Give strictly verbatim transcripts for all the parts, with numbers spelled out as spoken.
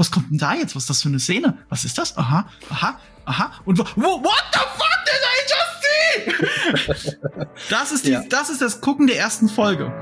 was kommt denn da jetzt? Was ist das für eine Szene? Was ist das? Aha, aha, aha. Und wo, what the fuck did I just see? Das ist die, ja. das ist das Gucken der ersten Folge.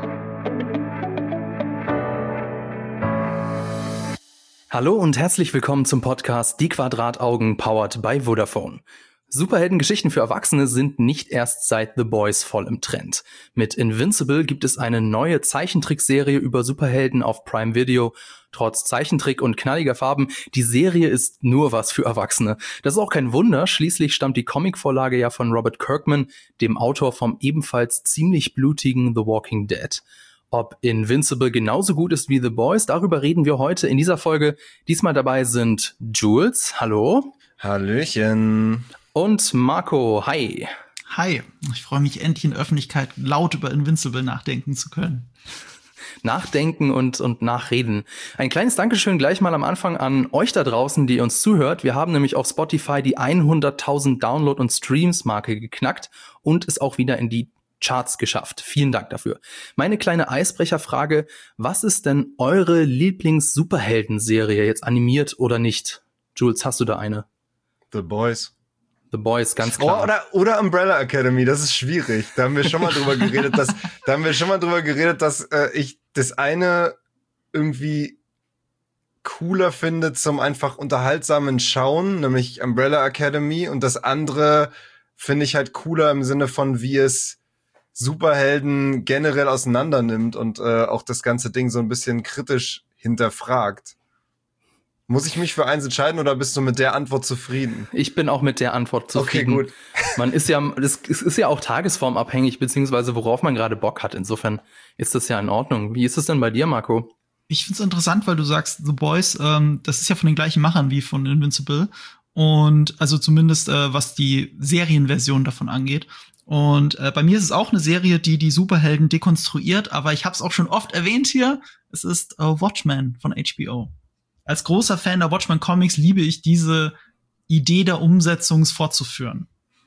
Hallo und herzlich willkommen zum Podcast Die Quadrataugen powered by Vodafone. Superheldengeschichten für Erwachsene sind nicht erst seit The Boys voll im Trend. Mit Invincible gibt es eine neue Zeichentrickserie über Superhelden auf Prime Video. Trotz Zeichentrick und knalliger Farben, die Serie ist nur was für Erwachsene. Das ist auch kein Wunder, schließlich stammt die Comicvorlage ja von Robert Kirkman, dem Autor vom ebenfalls ziemlich blutigen The Walking Dead. Ob Invincible genauso gut ist wie The Boys, darüber reden wir heute in dieser Folge. Diesmal dabei sind Jules, hallo. Hallöchen. Und Marco, hi. Hi, ich freue mich endlich in der Öffentlichkeit laut über Invincible nachdenken zu können. Nachdenken und, und nachreden. Ein kleines Dankeschön gleich mal am Anfang an euch da draußen, die uns zuhört. Wir haben nämlich auf Spotify die hunderttausend Download- und Streams-Marke geknackt und es auch wieder in die Charts geschafft. Vielen Dank dafür. Meine kleine Eisbrecherfrage, was ist denn eure Lieblings-Superhelden-Serie, jetzt animiert oder nicht? Jules, hast du da eine? The Boys. The Boys, ganz klar. Oh, oder, oder Umbrella Academy, das ist schwierig. Da haben wir schon mal drüber geredet, dass, da haben wir schon mal drüber geredet, dass äh, ich das eine irgendwie cooler finde zum einfach unterhaltsamen Schauen, nämlich Umbrella Academy, und das andere finde ich halt cooler im Sinne von, wie es Superhelden generell auseinander nimmt und äh, auch das ganze Ding so ein bisschen kritisch hinterfragt. Muss ich mich für eins entscheiden oder bist du mit der Antwort zufrieden? Ich bin auch mit der Antwort zufrieden. Okay, gut. Man ist ja, es ist ja auch tagesformabhängig, beziehungsweise worauf man gerade Bock hat. Insofern ist das ja in Ordnung. Wie ist es denn bei dir, Marco? Ich find's interessant, weil du sagst, The Boys, ähm, das ist ja von den gleichen Machern wie von Invincible. Und also zumindest, äh, was die Serienversion davon angeht. Und äh, bei mir ist es auch eine Serie, die die Superhelden dekonstruiert. Aber ich habe es auch schon oft erwähnt hier. Es ist äh, Watchmen von H B O. Als großer Fan der Watchmen Comics liebe ich diese Idee der Umsetzung fortzuführen.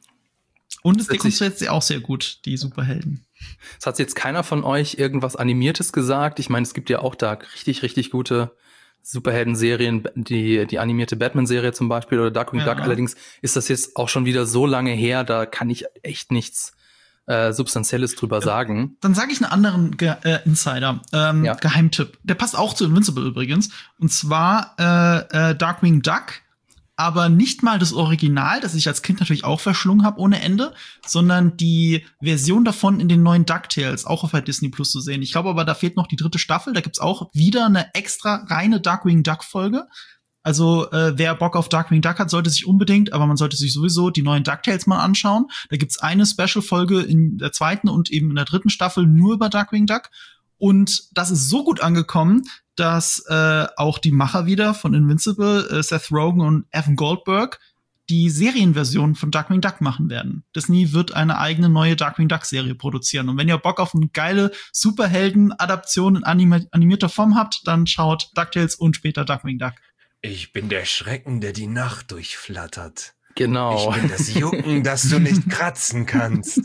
Und es dekonstruiert sie auch sehr gut, die Superhelden. Es hat jetzt keiner von euch irgendwas Animiertes gesagt. Ich meine, es gibt ja auch da richtig, richtig gute Superhelden-Serien, die, die animierte Batman-Serie zum Beispiel oder Darkwing ja. Duck. Allerdings ist das jetzt auch schon wieder so lange her, da kann ich echt nichts Äh, Substanzielles drüber sagen. Dann sage ich einen anderen Ge- äh, Insider, ähm, ja. Geheimtipp. Der passt auch zu Invincible übrigens. Und zwar äh, äh, Darkwing Duck, aber nicht mal das Original, das ich als Kind natürlich auch verschlungen habe ohne Ende, sondern die Version davon in den neuen DuckTales, auch auf der Disney Plus zu sehen. Ich glaube aber, da fehlt noch die dritte Staffel. Da gibt's auch wieder eine extra reine Darkwing Duck Folge. Also äh, wer Bock auf Darkwing Duck hat, sollte sich unbedingt, aber man sollte sich sowieso die neuen DuckTales mal anschauen. Da gibt's eine Special-Folge in der zweiten und eben in der dritten Staffel nur über Darkwing Duck. Und das ist so gut angekommen, dass äh, auch die Macher wieder von Invincible, äh, Seth Rogen und Evan Goldberg, die Serienversion von Darkwing Duck machen werden. Disney wird eine eigene neue Darkwing Duck-Serie produzieren. Und wenn ihr Bock auf eine geile Superhelden-Adaption in animi- animierter Form habt, dann schaut DuckTales und später Darkwing Duck. Ich bin der Schrecken, der die Nacht durchflattert. Genau. Ich bin das Jucken, das du nicht kratzen kannst.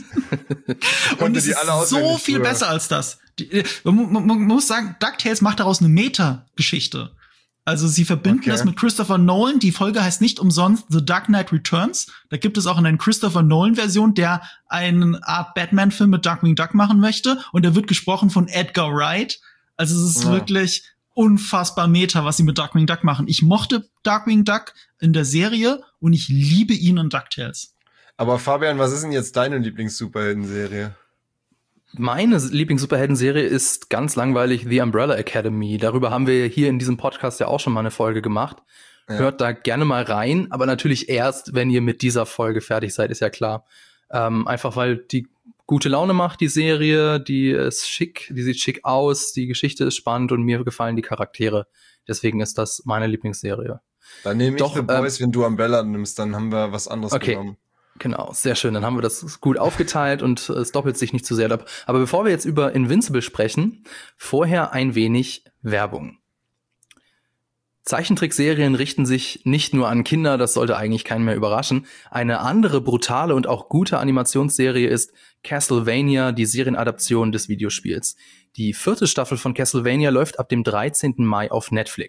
Und es ist so viel besser als das. Die, man, man, man muss sagen, DuckTales macht daraus eine Meta-Geschichte. Also sie verbinden okay. das mit Christopher Nolan. Die Folge heißt nicht umsonst The Dark Knight Returns. Da gibt es auch eine Christopher Nolan-Version, der eine Art Batman-Film mit Darkwing Duck machen möchte. Und der wird gesprochen von Edgar Wright. Also es ist ja. wirklich unfassbar Meta, was sie mit Darkwing Duck machen. Ich mochte Darkwing Duck in der Serie und ich liebe ihn in DuckTales. Aber Fabian, was ist denn jetzt deine Lieblings-Superhelden-Serie? Meine Lieblings-Superhelden-Serie ist ganz langweilig The Umbrella Academy. Darüber haben wir hier in diesem Podcast ja auch schon mal eine Folge gemacht. Ja. Hört da gerne mal rein, aber natürlich erst, wenn ihr mit dieser Folge fertig seid, ist ja klar. Ähm, einfach weil die gute Laune macht, die Serie, die ist schick, die sieht schick aus, die Geschichte ist spannend und mir gefallen die Charaktere. Deswegen ist das meine Lieblingsserie. Dann nehme ich Doch, The Boys, ähm, wenn du Umbrella nimmst, dann haben wir was anderes okay. genommen. Genau, sehr schön. Dann haben wir das gut aufgeteilt und es doppelt sich nicht zu sehr ab. Aber bevor wir jetzt über Invincible sprechen, vorher ein wenig Werbung. Zeichentrickserien richten sich nicht nur an Kinder, das sollte eigentlich keinen mehr überraschen. Eine andere brutale und auch gute Animationsserie ist Castlevania, die Serienadaption des Videospiels. Die vierte Staffel von Castlevania läuft ab dem dreizehnten Mai auf Netflix.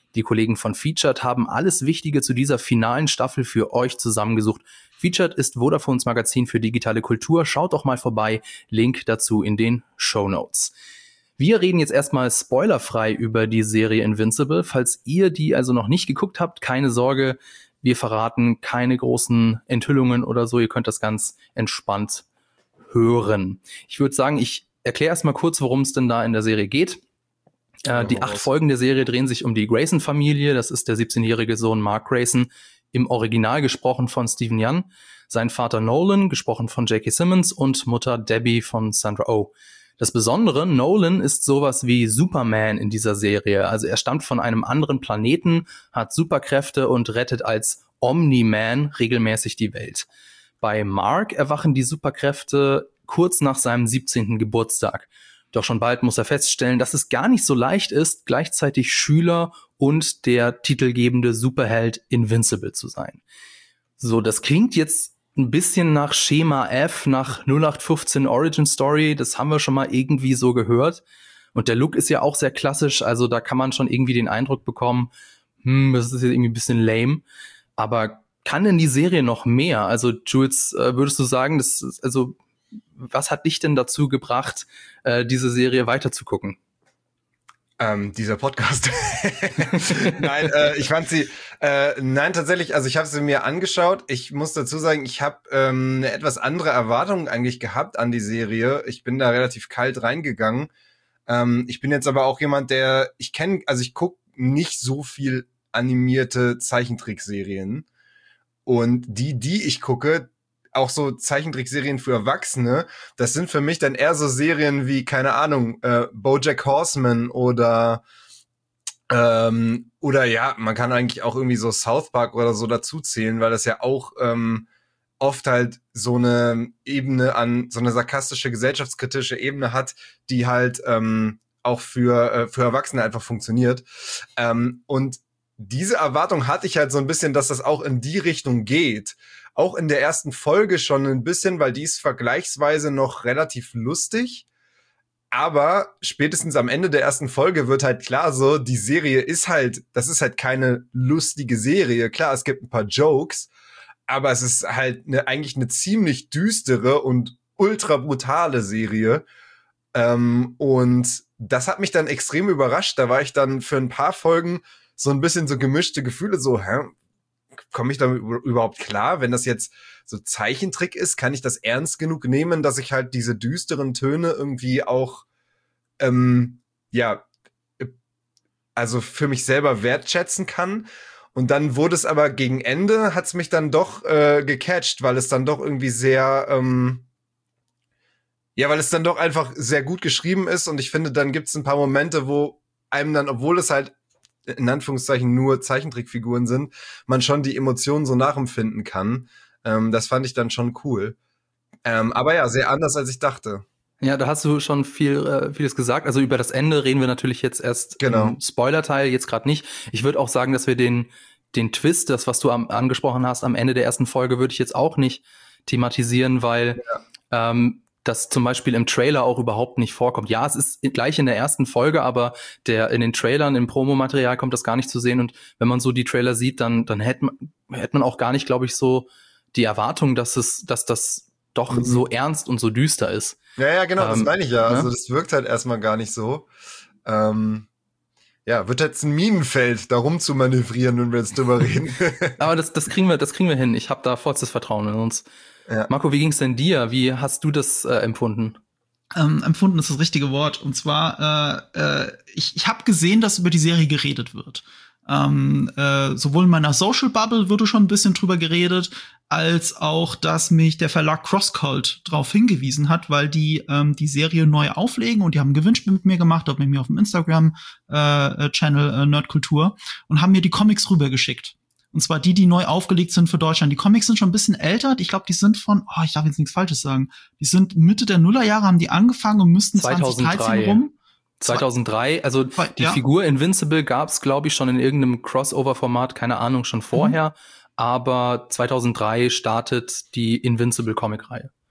Die Kollegen von Featured haben alles Wichtige zu dieser finalen Staffel für euch zusammengesucht. Featured ist Vodafones Magazin für digitale Kultur. Schaut doch mal vorbei. Link dazu in den Shownotes. Wir reden jetzt erstmal spoilerfrei über die Serie Invincible. Falls ihr die also noch nicht geguckt habt, keine Sorge, wir verraten keine großen Enthüllungen oder so. Ihr könnt das ganz entspannt hören. Ich würde sagen, ich erkläre erstmal kurz, worum es denn da in der Serie geht. Äh, die acht Folgen der Serie drehen sich um die Grayson-Familie. Das ist der siebzehnjährige Sohn Mark Grayson, im Original gesprochen von Steven Yeun, sein Vater Nolan, gesprochen von J K. Simmons, und Mutter Debbie von Sandra Oh. Das Besondere, Nolan ist sowas wie Superman in dieser Serie. Also er stammt von einem anderen Planeten, hat Superkräfte und rettet als Omni-Man regelmäßig die Welt. Bei Mark erwachen die Superkräfte kurz nach seinem siebzehnten Geburtstag. Doch schon bald muss er feststellen, dass es gar nicht so leicht ist, gleichzeitig Schüler und der titelgebende Superheld Invincible zu sein. So, das klingt jetzt ein bisschen nach Schema F, nach null acht fünfzehn Origin Story, das haben wir schon mal irgendwie so gehört. Und der Look ist ja auch sehr klassisch, also da kann man schon irgendwie den Eindruck bekommen, hm, das ist jetzt irgendwie ein bisschen lame. Aber kann denn die Serie noch mehr? Also Jules, äh, würdest du sagen, das ist, also was hat dich denn dazu gebracht, äh, diese Serie weiterzugucken? Ähm, dieser Podcast. Nein, äh, ich fand sie, äh, nein, tatsächlich, also ich habe sie mir angeschaut. Ich muss dazu sagen, ich habe ähm, eine etwas andere Erwartung eigentlich gehabt an die Serie. Ich bin da relativ kalt reingegangen. Ähm, ich bin jetzt aber auch jemand, der, ich kenne, also ich gucke nicht so viel animierte Zeichentrickserien. Und die, die ich gucke, auch so Zeichentrickserien für Erwachsene, das sind für mich dann eher so Serien wie, keine Ahnung, äh, BoJack Horseman oder ähm, oder ja, man kann eigentlich auch irgendwie so South Park oder so dazu zählen, weil das ja auch ähm, oft halt so eine Ebene an, so eine sarkastische, gesellschaftskritische Ebene hat, die halt ähm, auch für äh, für Erwachsene einfach funktioniert. Ähm, und diese Erwartung hatte ich halt so ein bisschen, dass das auch in die Richtung geht. Auch in der ersten Folge schon ein bisschen, weil die ist vergleichsweise noch relativ lustig. Aber spätestens am Ende der ersten Folge wird halt klar so, die Serie ist halt, das ist halt keine lustige Serie. Klar, es gibt ein paar Jokes, aber es ist halt eine, eigentlich eine ziemlich düstere und ultra brutale Serie. Ähm, und das hat mich dann extrem überrascht. Da war ich dann für ein paar Folgen so ein bisschen so gemischte Gefühle, so, hä? Komme ich damit überhaupt klar? Wenn das jetzt so Zeichentrick ist, kann ich das ernst genug nehmen, dass ich halt diese düsteren Töne irgendwie auch, ähm, ja, also für mich selber wertschätzen kann. Und dann wurde es aber gegen Ende, hat's mich dann doch äh, gecatcht, weil es dann doch irgendwie sehr, ähm, ja, weil es dann doch einfach sehr gut geschrieben ist. Und ich finde, dann gibt's ein paar Momente, wo einem dann, obwohl es halt in Anführungszeichen nur Zeichentrickfiguren sind, man schon die Emotionen so nachempfinden kann. Ähm, das fand ich dann schon cool. Ähm, aber ja, sehr anders, als ich dachte. Ja, da hast du schon viel äh, vieles gesagt. Also über das Ende reden wir natürlich jetzt erst genau. im Spoiler-Teil, jetzt gerade nicht. Ich würde auch sagen, dass wir den den Twist, das, was du am, angesprochen hast, am Ende der ersten Folge, würde ich jetzt auch nicht thematisieren, weil ja. ähm, das zum Beispiel im Trailer auch überhaupt nicht vorkommt. Ja, es ist gleich in der ersten Folge, aber der in den Trailern, im Promomaterial kommt das gar nicht zu sehen. Und wenn man so die Trailer sieht, dann dann hätte man, hätte man auch gar nicht, glaube ich, so die Erwartung, dass es, dass das doch mhm. so ernst und so düster ist. Ja, ja, genau, ähm, das meine ich ja. Also ne? das wirkt halt erstmal gar nicht so. Ähm, ja, wird jetzt ein Minenfeld, da rum zu manövrieren, wenn wir jetzt drüber reden. Aber das, das kriegen wir, das kriegen wir hin. Ich habe da vollstes Vertrauen in uns. Ja. Marco, wie ging's denn dir? Wie hast du das äh, empfunden? Ähm, empfunden ist das richtige Wort. Und zwar, äh, äh, ich, ich habe gesehen, dass über die Serie geredet wird. Ähm, äh, sowohl in meiner Social Bubble wurde schon ein bisschen drüber geredet, als auch, dass mich der Verlag CrossCult darauf hingewiesen hat, weil die ähm, die Serie neu auflegen und die haben ein Gewinnspiel mit mir gemacht, auch mit mir auf dem Instagram-Channel äh, äh, Nerdkultur, und haben mir die Comics rübergeschickt. Und zwar die, die neu aufgelegt sind für Deutschland. Die Comics sind schon ein bisschen älter. Ich glaube, die sind von, oh, ich darf jetzt nichts Falsches sagen. Die sind Mitte der Nullerjahre, haben die angefangen und müssten zwanzig dreizehn rum. zweitausenddrei, also die ja. Figur Invincible gab's, glaube ich, schon in irgendeinem Crossover-Format, keine Ahnung, schon vorher. Mhm. Aber zweitausenddrei startet die Invincible-Comic-Reihe.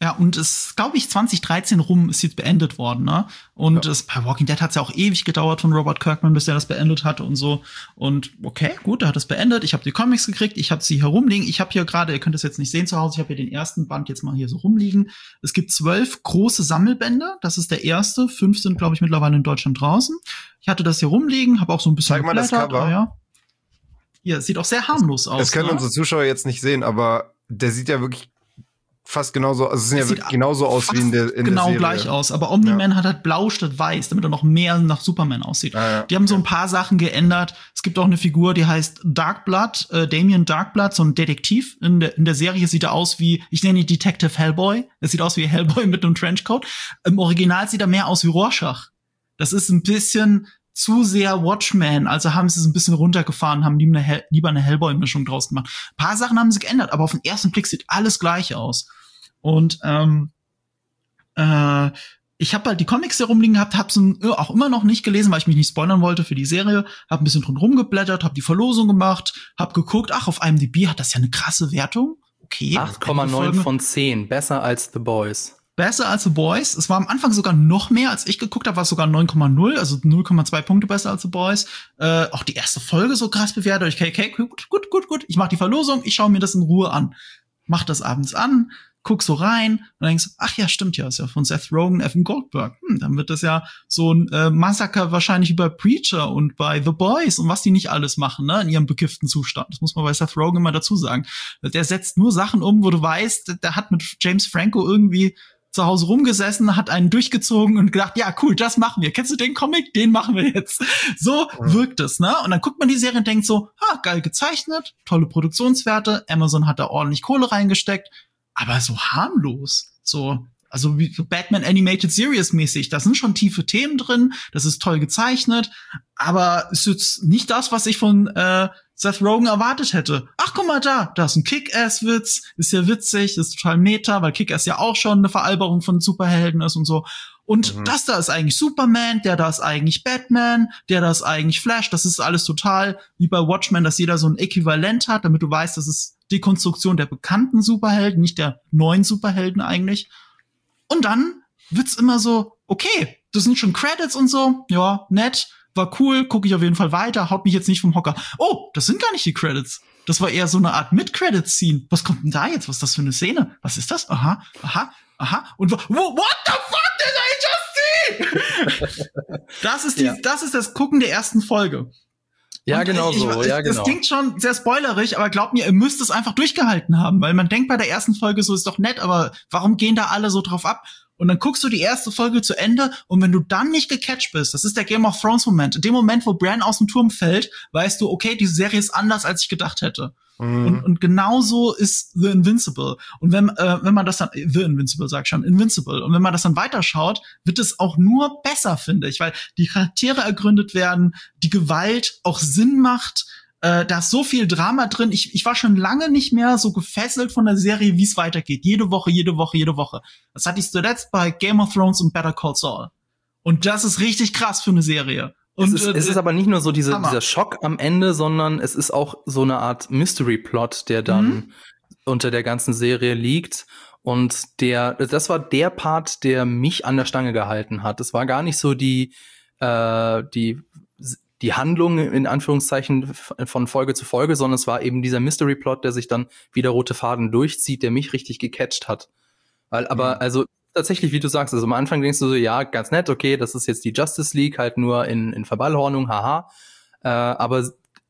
Ja, und es, glaube ich, zwanzig dreizehn rum ist jetzt beendet worden, ne? Und ja. es, bei Walking Dead hat es ja auch ewig gedauert von Robert Kirkman, bis er das beendet hatte und so. Und okay, gut, er hat es beendet. Ich habe die Comics gekriegt, ich habe sie hier rumliegen. Ich habe hier gerade, ihr könnt das jetzt nicht sehen zu Hause, ich habe hier den ersten Band jetzt mal hier so rumliegen. Es gibt zwölf große Sammelbände, das ist der erste. Fünf sind, glaube ich, mittlerweile in Deutschland draußen. Ich hatte das hier rumliegen, habe auch so ein bisschen Zeig mal das Cover. Ja. Hier, sieht auch sehr harmlos aus. Das können ne? unsere Zuschauer jetzt nicht sehen, aber der sieht ja wirklich fast genauso, also es sieht ja sieht genauso aus wie in der in genau der Serie. Gleich aus, aber Omni-Man ja. hat halt blau statt weiß, damit er noch mehr nach Superman aussieht. Ah, ja. Die haben so ein paar Sachen geändert. Es gibt auch eine Figur, die heißt Darkblood, äh, Damien Darkblood, so ein Detektiv. In der, in der Serie sieht er aus wie, ich nenne ihn Detective Hellboy. Er sieht aus wie Hellboy mit einem Trenchcoat. Im Original sieht er mehr aus wie Rorschach. Das ist ein bisschen zu sehr Watchmen, also haben sie es ein bisschen runtergefahren, haben lieber eine, Hel- lieber eine Hellboy-Mischung draus gemacht. Ein paar Sachen haben sie geändert, aber auf den ersten Blick sieht alles gleich aus. Und ähm, äh, ich habe halt die Comics hier rumliegen gehabt, habe sie auch immer noch nicht gelesen, weil ich mich nicht spoilern wollte für die Serie. Habe ein bisschen drin rumgeblättert, habe die Verlosung gemacht, habe geguckt, ach, auf IMDb hat das ja eine krasse Wertung. Okay. acht Komma neun von zehn, besser als The Boys. Besser als The Boys. Es war am Anfang sogar noch mehr, als ich geguckt habe, war es sogar neun Komma null, also null Komma zwei Punkte besser als The Boys. Äh, auch die erste Folge so krass bewertet. Okay, okay, gut, gut, gut, gut. Ich mach die Verlosung, ich schaue mir das in Ruhe an. Mach das abends an, guck so rein und denkst, ach ja, stimmt ja, ist ja von Seth Rogen, Evan Goldberg. Hm, dann wird das ja so ein äh, Massaker wahrscheinlich wie bei Preacher und bei The Boys und was die nicht alles machen, ne, in ihrem bekifften Zustand. Das muss man bei Seth Rogen immer dazu sagen. Der setzt nur Sachen um, wo du weißt, der hat mit James Franco irgendwie zu Hause rumgesessen, hat einen durchgezogen und gedacht, ja, cool, das machen wir. Kennst du den Comic? Den machen wir jetzt. So mhm. wirkt es, ne? Und dann guckt man die Serie und denkt so, ah, geil gezeichnet, tolle Produktionswerte, Amazon hat da ordentlich Kohle reingesteckt, aber so harmlos, so, also wie so Batman Animated Series mäßig, da sind schon tiefe Themen drin, das ist toll gezeichnet, aber ist jetzt nicht das, was ich von äh, Seth Rogen erwartet hätte. Ach, guck mal da, da ist ein Kick-Ass-Witz, ist ja witzig, ist total meta, weil Kick-Ass ja auch schon eine Veralberung von Superhelden ist und so. Und mhm. das da ist eigentlich Superman, der da ist eigentlich Batman, der da ist eigentlich Flash, das ist alles total wie bei Watchmen, dass jeder so ein Äquivalent hat, damit du weißt, das ist Dekonstruktion der bekannten Superhelden, nicht der neuen Superhelden eigentlich. Und dann wird's immer so, okay, das sind schon Credits und so, ja, nett, war cool, gucke ich auf jeden Fall weiter, haut mich jetzt nicht vom Hocker. Oh, das sind gar nicht die Credits. Das war eher so eine Art Mid-Credits-Scene. Was kommt denn da jetzt? Was ist das für eine Szene? Was ist das? Aha, aha, aha. Und wo, what the fuck did I just see? Das ist die, ja. das ist das Gucken der ersten Folge. Ja, und genau ich, so. Ich, ja, das genau. klingt schon sehr spoilerig, aber glaubt mir, ihr müsst es einfach durchgehalten haben, weil man denkt bei der ersten Folge so, ist doch nett, aber warum gehen da alle so drauf ab? Und dann guckst du die erste Folge zu Ende und wenn du dann nicht gecatcht bist, das ist der Game of Thrones Moment, in dem Moment, wo Bran aus dem Turm fällt, weißt du, okay, diese Serie ist anders, als ich gedacht hätte. Mhm. Und, und genauso ist The Invincible. Und wenn, äh, wenn man das dann, The Invincible sag ich schon, Invincible. Und wenn man das dann weiterschaut, wird es auch nur besser, finde ich, weil die Charaktere ergründet werden, die Gewalt auch Sinn macht. Äh, da ist so viel Drama drin. Ich, ich war schon lange nicht mehr so gefesselt von der Serie, wie es weitergeht. Jede Woche, jede Woche, jede Woche. Das hatte ich zuletzt bei Game of Thrones und Better Call Saul. Und das ist richtig krass für eine Serie. Und, es, ist, äh, es ist aber nicht nur so diese, dieser Schock am Ende, sondern es ist auch so eine Art Mystery-Plot, der dann mhm. unter der ganzen Serie liegt. Und der, das war der Part, der mich an der Stange gehalten hat. Es war gar nicht so die, äh, die die Handlung in Anführungszeichen von Folge zu Folge, sondern es war eben dieser Mystery-Plot, der sich dann wie der rote Faden durchzieht, der mich richtig gecatcht hat. Weil, aber, mhm. also, tatsächlich, wie du sagst, also am Anfang denkst du so, ja, ganz nett, okay, das ist jetzt die Justice League, halt nur in, in Verballhornung, haha. Äh, aber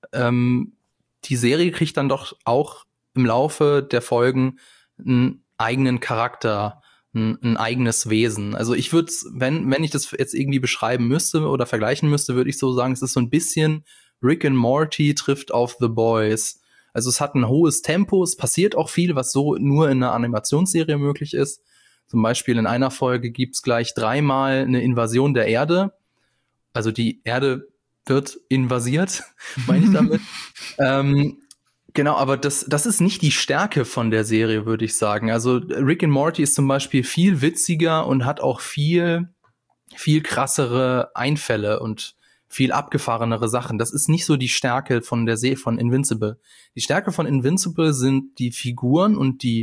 ähm, die Serie kriegt dann doch auch im Laufe der Folgen einen eigenen Charakter, ein, ein eigenes Wesen. Also ich würde, wenn wenn ich das jetzt irgendwie beschreiben müsste oder vergleichen müsste, würde ich so sagen, es ist so ein bisschen Rick and Morty trifft auf The Boys. Also es hat ein hohes Tempo, es passiert auch viel, was so nur in einer Animationsserie möglich ist. Zum Beispiel in einer Folge gibt's gleich dreimal eine Invasion der Erde. Also die Erde wird invasiert, meine ich damit. ähm, Genau, aber das, das ist nicht die Stärke von der Serie, würde ich sagen. Also Rick and Morty ist zum Beispiel viel witziger und hat auch viel, viel krassere Einfälle und viel abgefahrenere Sachen. Das ist nicht so die Stärke von der Serie von Invincible. Die Stärke von Invincible sind die Figuren und die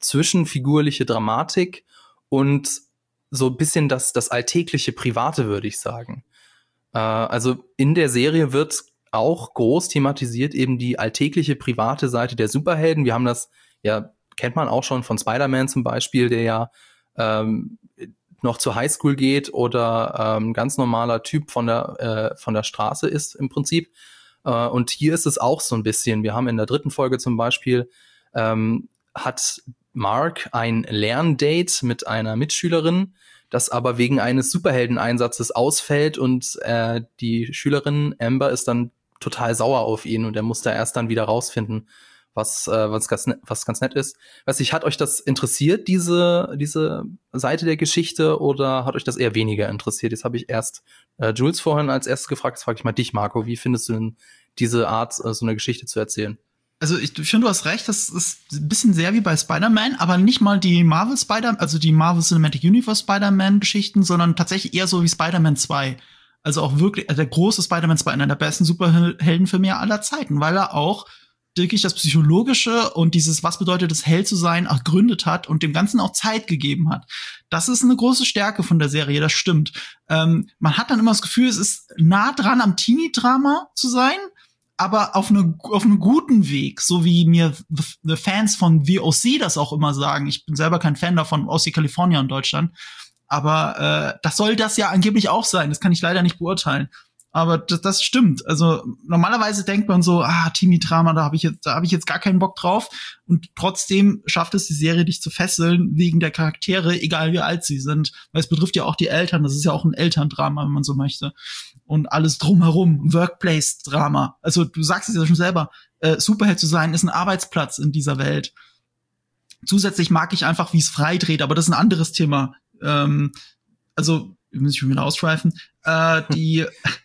zwischenfigurliche Dramatik und so ein bisschen das, das alltägliche Private, würde ich sagen. Äh, also in der Serie wird auch groß thematisiert eben die alltägliche, private Seite der Superhelden. Wir haben das, ja, kennt man auch schon von Spider-Man zum Beispiel, der ja ähm, noch zur Highschool geht oder ähm, ganz normaler Typ von der, äh, von der Straße ist im Prinzip. Äh, und hier ist es auch so ein bisschen. Wir haben in der dritten Folge zum Beispiel, ähm, hat Mark ein Lerndate mit einer Mitschülerin, das aber wegen eines Superheldeneinsatzes ausfällt und äh, die Schülerin Amber ist dann total sauer auf ihn und er muss da erst dann wieder rausfinden, was äh, was ganz ne- was ganz nett ist. Weiß ich, hat euch das interessiert, diese diese Seite der Geschichte, oder hat euch das eher weniger interessiert? Jetzt habe ich erst äh, Jules vorhin als erstes gefragt, jetzt frage ich mal dich, Marco. Wie findest du denn diese Art, äh, so eine Geschichte zu erzählen? Also ich finde, du hast recht, das ist ein bisschen sehr wie bei Spider-Man, aber nicht mal die Marvel Spider, also die Marvel Cinematic Universe Spider-Man-Geschichten, sondern tatsächlich eher so wie Spider-Man zwei. Also auch wirklich, also der große Spider-Man zwei, einer der besten Superheldenfilme aller Zeiten, weil er auch wirklich das Psychologische und dieses, was bedeutet es, Held zu sein, auch gegründet hat und dem Ganzen auch Zeit gegeben hat. Das ist eine große Stärke von der Serie, das stimmt. Ähm, man hat dann immer das Gefühl, es ist nah dran am Teenie-Drama zu sein, aber auf eine, auf einem guten Weg, so wie mir the Fans von V O C das auch immer sagen. Ich bin selber kein Fan davon, aus California in Deutschland. Aber äh, das soll das ja angeblich auch sein. Das kann ich leider nicht beurteilen. Aber das, das stimmt. Also normalerweise denkt man so, ah, Teenie-Drama, da habe ich jetzt, da habe ich jetzt gar keinen Bock drauf. Und trotzdem schafft es die Serie, dich zu fesseln wegen der Charaktere, egal wie alt sie sind. Weil es betrifft ja auch die Eltern. Das ist ja auch ein Elterndrama, wenn man so möchte. Und alles drumherum, Workplace-Drama. Also du sagst es ja schon selber, äh, Superheld zu sein ist ein Arbeitsplatz in dieser Welt. Zusätzlich mag ich einfach, wie es frei dreht, aber das ist ein anderes Thema. Ähm, also, muss ich schon wieder ausschweifen. Äh, die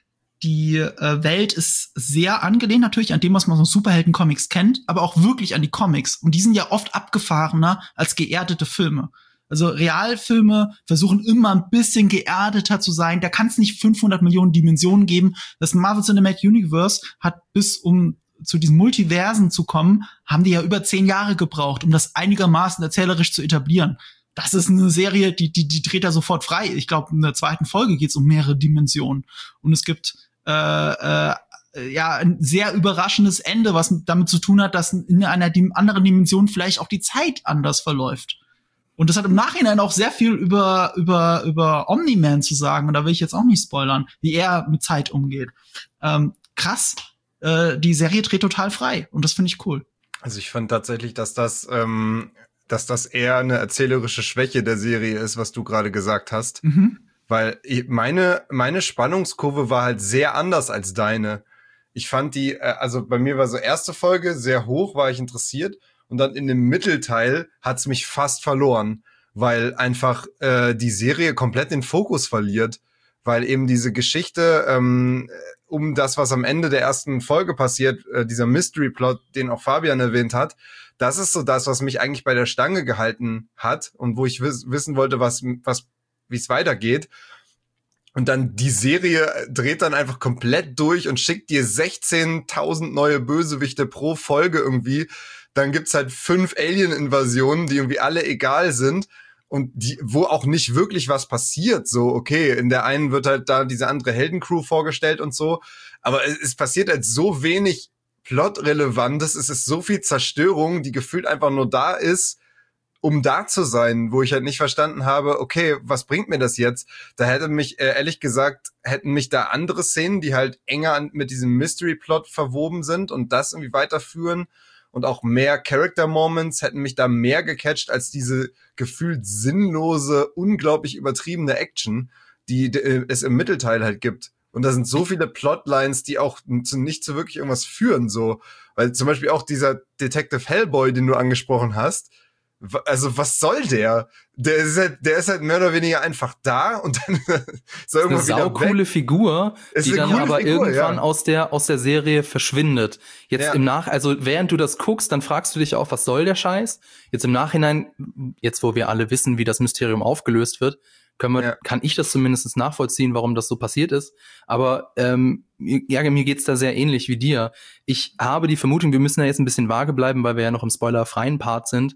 Die äh, Welt ist sehr angelehnt natürlich an dem, was man so Superhelden-Comics kennt, aber auch wirklich an die Comics. Und die sind ja oft abgefahrener als geerdete Filme. Also Realfilme versuchen immer ein bisschen geerdeter zu sein. Da kann es nicht fünfhundert Millionen Dimensionen geben. Das Marvel Cinematic Universe hat, bis um zu diesen Multiversen zu kommen, haben die ja über zehn Jahre gebraucht, um das einigermaßen erzählerisch zu etablieren. Das ist eine Serie, die die die dreht da sofort frei. Ich glaube, in der zweiten Folge geht's um mehrere Dimensionen. Und es gibt äh, äh, ja ein sehr überraschendes Ende, was damit zu tun hat, dass in einer dim- anderen Dimension vielleicht auch die Zeit anders verläuft. Und das hat im Nachhinein auch sehr viel über über über Omni-Man zu sagen. Und da will ich jetzt auch nicht spoilern, wie er mit Zeit umgeht. Ähm, krass, äh, die Serie dreht total frei. Und das finde ich cool. Also ich fand tatsächlich, dass das ähm dass das eher eine erzählerische Schwäche der Serie ist, was du gerade gesagt hast. Mhm. Weil meine, meine Spannungskurve war halt sehr anders als deine. Ich fand die, also bei mir war so erste Folge sehr hoch, war ich interessiert. Und dann in dem Mittelteil hat's mich fast verloren, weil einfach äh, die Serie komplett den Fokus verliert. Weil eben diese Geschichte ähm, um das, was am Ende der ersten Folge passiert, äh, dieser Mystery-Plot, den auch Fabian erwähnt hat, das ist so das, was mich eigentlich bei der Stange gehalten hat und wo ich wiss- wissen wollte, was, was, wie es weitergeht. Und dann die Serie dreht dann einfach komplett durch und schickt dir sechzehntausend neue Bösewichte pro Folge irgendwie. Dann gibt's halt fünf Alien-Invasionen, die irgendwie alle egal sind und die, wo auch nicht wirklich was passiert. So, okay, in der einen wird halt da diese andere Heldencrew vorgestellt und so. Aber es, es passiert halt so wenig Plot-Relevantes, es ist so viel Zerstörung, die gefühlt einfach nur da ist, um da zu sein, wo ich halt nicht verstanden habe, okay, was bringt mir das jetzt? Da hätte mich, äh, ehrlich gesagt, hätten mich da andere Szenen, die halt enger an, mit diesem Mystery-Plot verwoben sind und das irgendwie weiterführen und auch mehr Character-Moments hätten mich da mehr gecatcht als diese gefühlt sinnlose, unglaublich übertriebene Action, die äh, es im Mittelteil halt gibt. Und da sind so viele Plotlines, die auch zu, nicht zu wirklich irgendwas führen, so. Weil zum Beispiel auch dieser Detective Hellboy, den du angesprochen hast, also was soll der? Der ist halt, der ist halt mehr oder weniger einfach da und dann soll irgendwann wieder weg. Eine saucoole Figur, die dann aber Figur, irgendwann ja. aus der aus der Serie verschwindet. Jetzt ja. im Nach, also während du das guckst, dann fragst du dich auch, was soll der Scheiß? Jetzt im Nachhinein, jetzt wo wir alle wissen, wie das Mysterium aufgelöst wird, können wir, ja. kann ich das zumindest nachvollziehen, warum das so passiert ist. Aber ähm, ja, mir geht's da sehr ähnlich wie dir. Ich habe die Vermutung, wir müssen da jetzt ein bisschen vage bleiben, weil wir ja noch im spoilerfreien Part sind,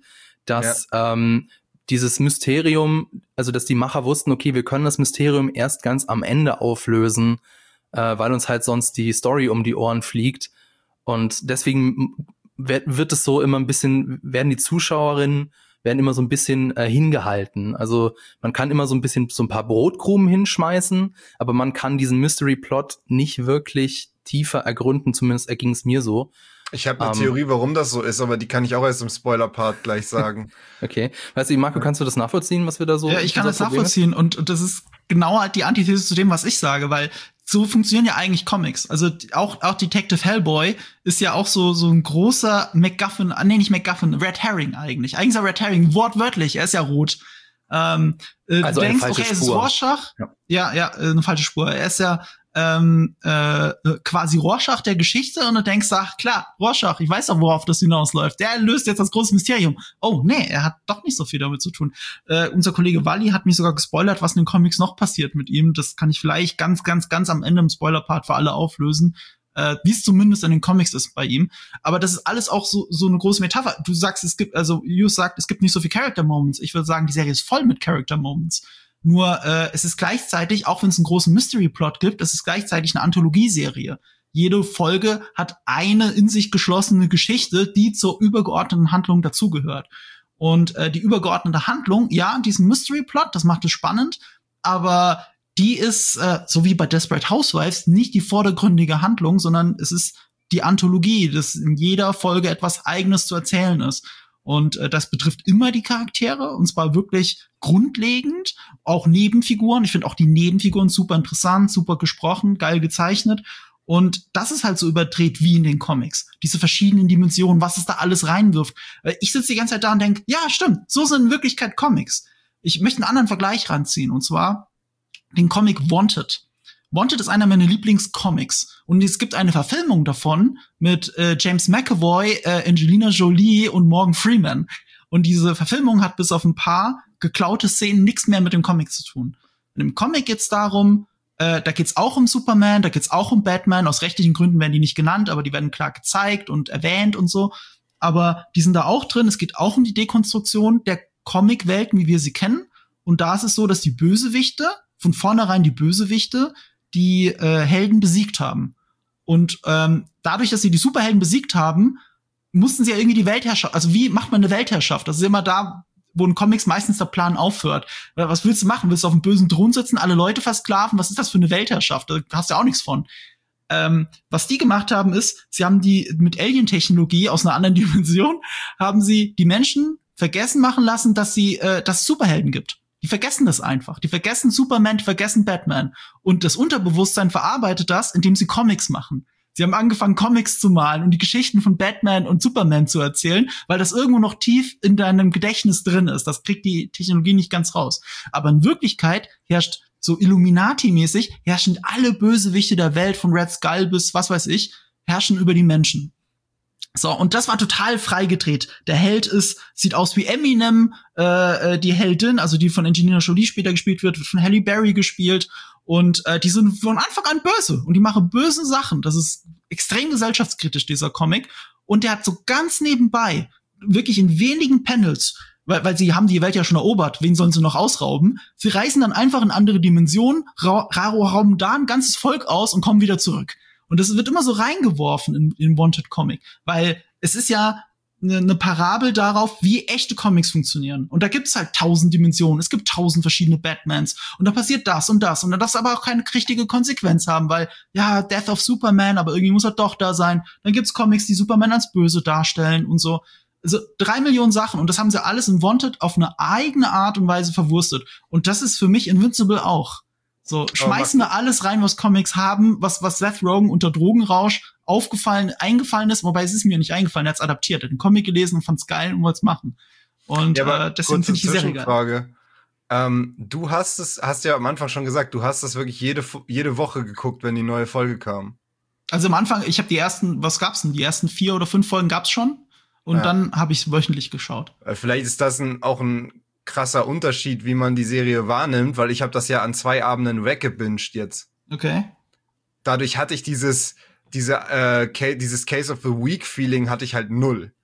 dass ja. ähm, dieses Mysterium, also dass die Macher wussten, okay, wir können das Mysterium erst ganz am Ende auflösen, äh, weil uns halt sonst die Story um die Ohren fliegt. Und deswegen wird, wird es so immer ein bisschen, werden die Zuschauerinnen werden immer so ein bisschen äh, hingehalten. Also man kann immer so ein bisschen so ein paar Brotkrumen hinschmeißen, aber man kann diesen Mystery-Plot nicht wirklich tiefer ergründen, zumindest erging es mir so. Ich habe eine um, Theorie, warum das so ist, aber die kann ich auch erst im Spoiler-Part gleich sagen. Okay. Weißt du, Marco, kannst du das nachvollziehen, was wir da so... Ja, ich kann das nachvollziehen und, und das ist genau halt die Antithese zu dem, was ich sage, weil so funktionieren ja eigentlich Comics. Also auch auch Detective Hellboy ist ja auch so so ein großer MacGuffin, nee, nicht MacGuffin, Red Herring eigentlich. Eigentlich ist er Red Herring, wortwörtlich, er ist ja rot. Ähm, äh, also du denkst, eine falsche okay, es ist Spur. Rorschach. Ja, ja, ja äh, eine falsche Spur. Er ist ja ähm, äh, quasi Rorschach der Geschichte und du denkst, ach klar, Rorschach, ich weiß doch, worauf das hinausläuft. Der löst jetzt das große Mysterium. Oh, nee, er hat doch nicht so viel damit zu tun. Äh, unser Kollege Wally hat mich sogar gespoilert, was in den Comics noch passiert mit ihm. Das kann ich vielleicht ganz, ganz, ganz am Ende im Spoiler-Part für alle auflösen. Äh, wie es zumindest in den Comics ist bei ihm. Aber das ist alles auch so so eine große Metapher. Du sagst, es gibt, also Hughes sagt, es gibt nicht so viel Character-Moments. Ich würde sagen, die Serie ist voll mit Character-Moments. Nur äh, es ist gleichzeitig, auch wenn es einen großen Mystery-Plot gibt, es ist gleichzeitig eine Anthologieserie. Jede Folge hat eine in sich geschlossene Geschichte, die zur übergeordneten Handlung dazugehört. Und äh, die übergeordnete Handlung, ja, diesen Mystery-Plot, das macht es spannend, aber die ist, äh, so wie bei Desperate Housewives, nicht die vordergründige Handlung, sondern es ist die Anthologie, dass in jeder Folge etwas Eigenes zu erzählen ist. Und äh, das betrifft immer die Charaktere, und zwar wirklich grundlegend, auch Nebenfiguren. Ich finde auch die Nebenfiguren super interessant, super gesprochen, geil gezeichnet. Und das ist halt so überdreht wie in den Comics. Diese verschiedenen Dimensionen, was es da alles reinwirft. Ich sitze die ganze Zeit da und denke, ja, stimmt, so sind in Wirklichkeit Comics. Ich möchte einen anderen Vergleich ranziehen, und zwar den Comic Wanted. Wanted ist einer meiner Lieblingscomics. Und es gibt eine Verfilmung davon mit äh, James McAvoy, äh, Angelina Jolie und Morgan Freeman. Und diese Verfilmung hat bis auf ein paar geklaute Szenen nichts mehr mit dem Comic zu tun. In dem Comic geht's darum, äh, da geht's auch um Superman, da geht's auch um Batman. Aus rechtlichen Gründen werden die nicht genannt, aber die werden klar gezeigt und erwähnt und so. Aber die sind da auch drin. Es geht auch um die Dekonstruktion der Comicwelten, wie wir sie kennen. Und da ist es so, dass die Bösewichte, von vornherein die Bösewichte, die äh, Helden besiegt haben. Und ähm, dadurch, dass sie die Superhelden besiegt haben, mussten sie ja irgendwie die Weltherrschaft, also wie macht man eine Weltherrschaft? Das ist immer da, wo in Comics meistens der Plan aufhört. Was willst du machen? Willst du auf einem bösen Thron sitzen, alle Leute versklaven? Was ist das für eine Weltherrschaft? Da hast du ja auch nichts von. Ähm, was die gemacht haben, ist, sie haben die mit Alien-Technologie aus einer anderen Dimension, haben sie die Menschen vergessen machen lassen, dass sie, äh, dass es Superhelden gibt. Die vergessen das einfach. Die vergessen Superman, die vergessen Batman. Und das Unterbewusstsein verarbeitet das, indem sie Comics machen. Sie haben angefangen, Comics zu malen und die Geschichten von Batman und Superman zu erzählen, weil das irgendwo noch tief in deinem Gedächtnis drin ist. Das kriegt die Technologie nicht ganz raus. Aber in Wirklichkeit herrscht so Illuminati-mäßig, herrschen alle Bösewichte der Welt, von Red Skull bis was weiß ich, herrschen über die Menschen. So, und das war total freigedreht. Der Held ist, sieht aus wie Eminem, äh, die Heldin, also die von Angelina Jolie später gespielt wird, wird von Halle Berry gespielt. Und äh, die sind von Anfang an böse. Und die machen böse Sachen. Das ist extrem gesellschaftskritisch, dieser Comic. Und der hat so ganz nebenbei, wirklich in wenigen Panels, weil, weil sie haben die Welt ja schon erobert, wen sollen sie noch ausrauben? Sie reisen dann einfach in andere Dimensionen, ra rauben da ein ganzes Volk aus und kommen wieder zurück. Und das wird immer so reingeworfen in, in Wanted Comic, weil es ist ja eine ne Parabel darauf, wie echte Comics funktionieren. Und da gibt's halt tausend Dimensionen, es gibt tausend verschiedene Batmans und da passiert das und das und da darf es aber auch keine richtige Konsequenz haben, weil, ja, Death of Superman, aber irgendwie muss er doch da sein. Dann gibt's Comics, die Superman als böse darstellen und so. Also drei Millionen Sachen und das haben sie alles in Wanted auf eine eigene Art und Weise verwurstet. Und das ist für mich Invincible auch. So, schmeißen wir alles rein, was Comics haben, was, was Seth Rogen unter Drogenrausch aufgefallen, eingefallen ist, wobei es ist mir nicht eingefallen, er hat's adaptiert, er hat den Comic gelesen und fand's geil und wollt's machen. Und ja, äh, deswegen finde ich die Serie geil. Ähm, du hast es, hast ja am Anfang schon gesagt, du hast das wirklich jede, jede Woche geguckt, wenn die neue Folge kam. Also am Anfang, ich habe die ersten, was gab's denn? Die ersten vier oder fünf Folgen gab's schon und ja. Dann habe ich wöchentlich geschaut. Vielleicht ist das ein, auch ein krasser Unterschied, wie man die Serie wahrnimmt, weil ich habe das ja an zwei Abenden weggebinged jetzt. Okay. Dadurch hatte ich dieses diese äh, dieses Case of the Week Feeling hatte ich halt null.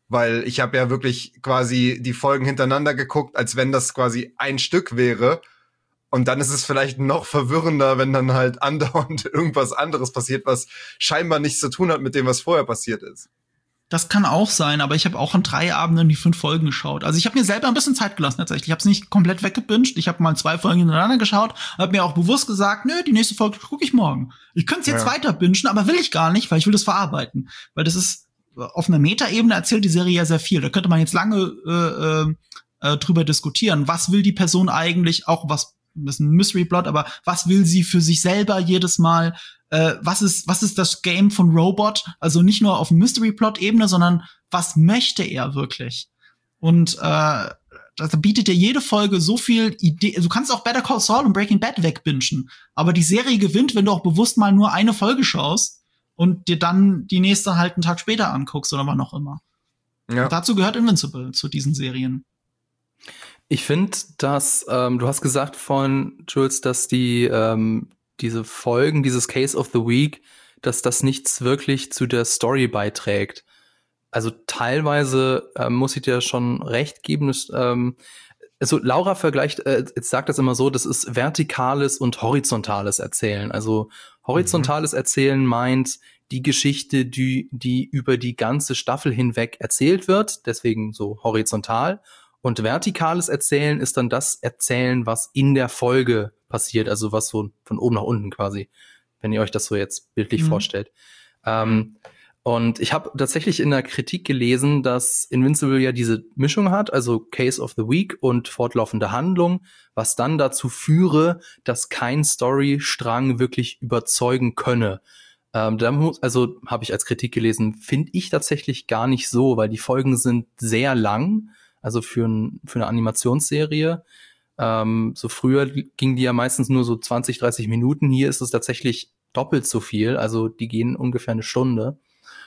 weil ich habe ja wirklich quasi die Folgen hintereinander geguckt, als wenn das quasi ein Stück wäre. Und dann ist es vielleicht noch verwirrender, wenn dann halt andauernd irgendwas anderes passiert, was scheinbar nichts zu tun hat mit dem, was vorher passiert ist. Das kann auch sein, aber ich habe auch an drei Abenden die fünf Folgen geschaut. Also ich habe mir selber ein bisschen Zeit gelassen tatsächlich. Ich habe es nicht komplett weggebinged. Ich habe mal zwei Folgen hintereinander geschaut, habe mir auch bewusst gesagt, nö, die nächste Folge gucke ich morgen. Ich könnte es jetzt ja. weiter bingen, aber will ich gar nicht, weil ich will das verarbeiten. Weil das ist auf einer Metaebene erzählt die Serie ja sehr viel. Da könnte man jetzt lange äh, äh, drüber diskutieren. Was will die Person eigentlich? Auch was, das ist ein Mystery Plot, aber was will sie für sich selber jedes Mal? Äh, was ist, was ist das Game von Robot? Also nicht nur auf Mystery-Plot-Ebene, sondern was möchte er wirklich? Und äh, das bietet dir jede Folge so viel Idee. Du kannst auch Better Call Saul und Breaking Bad wegbingen. Aber die Serie gewinnt, wenn du auch bewusst mal nur eine Folge schaust und dir dann die nächste halt einen Tag später anguckst oder wann auch immer. Ja. Und dazu gehört Invincible, zu diesen Serien. Ich finde, dass, ähm, du hast gesagt von Jules, dass die ähm, diese Folgen, dieses Case of the Week, dass das nichts wirklich zu der Story beiträgt. Also teilweise äh, muss ich dir schon recht geben. Dass, ähm, also Laura vergleicht, äh, jetzt sagt das immer so, das ist vertikales und horizontales Erzählen. Also horizontales mhm. Erzählen meint die Geschichte, die, die über die ganze Staffel hinweg erzählt wird, deswegen so horizontal. Und vertikales Erzählen ist dann das Erzählen, was in der Folge passiert, also was so von oben nach unten quasi, wenn ihr euch das so jetzt bildlich mhm. vorstellt. Ähm, und ich habe tatsächlich in der Kritik gelesen, dass Invincible ja diese Mischung hat, also Case of the Week und fortlaufende Handlung, was dann dazu führe, dass kein Storystrang wirklich überzeugen könne. Ähm, da muss, also habe ich als Kritik gelesen, finde ich tatsächlich gar nicht so, weil die Folgen sind sehr lang, also für, ein, für eine Animationsserie. Ähm, so früher ging die ja meistens nur so zwanzig, dreißig Minuten. Hier ist es tatsächlich doppelt so viel. Also die gehen ungefähr eine Stunde.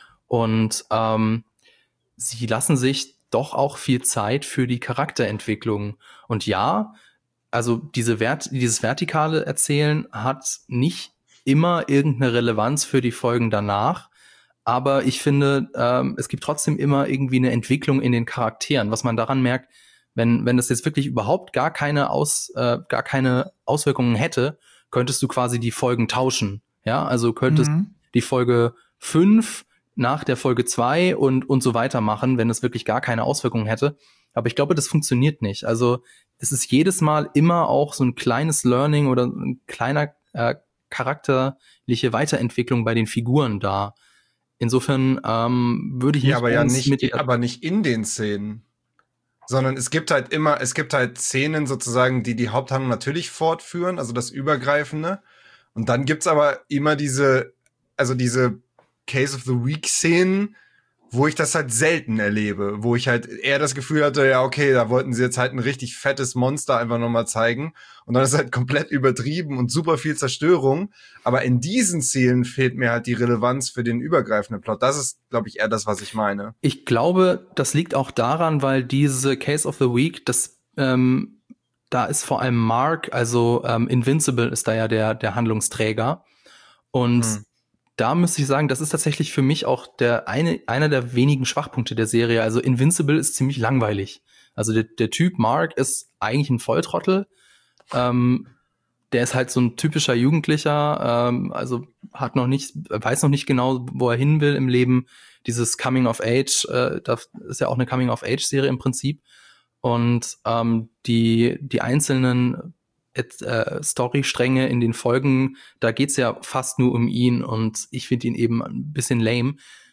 Und ähm, sie lassen sich doch auch viel Zeit für die Charakterentwicklung. Und ja, also diese Vert- dieses vertikale Erzählen hat nicht immer irgendeine Relevanz für die Folgen danach. Aber ich finde, ähm, es gibt trotzdem immer irgendwie eine Entwicklung in den Charakteren, was man daran merkt, wenn wenn das jetzt wirklich überhaupt gar keine Aus äh, gar keine Auswirkungen hätte, könntest du quasi die Folgen tauschen, ja, also könntest mhm. die Folge fünf nach der Folge zwei und und so weiter machen, wenn es wirklich gar keine Auswirkungen hätte. Aber ich glaube, das funktioniert nicht. Also es ist jedes Mal immer auch so ein kleines Learning oder ein kleiner äh, charakterliche Weiterentwicklung bei den Figuren da. Insofern ähm, würde ich ja, nicht aber ja nicht, mit aber nicht in den Szenen, sondern es gibt halt immer, es gibt halt Szenen sozusagen, die die Haupthandlung natürlich fortführen, also das Übergreifende. Und dann gibt's aber immer diese, also diese Case of the Week Szenen, wo ich das halt selten erlebe, wo ich halt eher das Gefühl hatte, ja, okay, da wollten sie jetzt halt ein richtig fettes Monster einfach nochmal zeigen. Und dann ist es halt komplett übertrieben und super viel Zerstörung. Aber in diesen Szenen fehlt mir halt die Relevanz für den übergreifenden Plot. Das ist, glaube ich, eher das, was ich meine. Ich glaube, das liegt auch daran, weil diese Case of the Week, das, ähm, da ist vor allem Mark, also ähm, Invincible ist da ja der, der Handlungsträger. Und hm. da müsste ich sagen, das ist tatsächlich für mich auch der eine, einer der wenigen Schwachpunkte der Serie. Also Invincible ist ziemlich langweilig. Also der, der Typ Mark ist eigentlich ein Volltrottel. Ähm, der ist halt so ein typischer Jugendlicher, ähm, also hat noch nicht, weiß noch nicht genau, wo er hin will im Leben. Dieses Coming of Age, äh, das ist ja auch eine Coming of Age Serie im Prinzip. Und ähm, die die einzelnen äh, Storystränge in den Folgen, da geht's ja fast nur um ihn und ich finde ihn eben ein bisschen lame.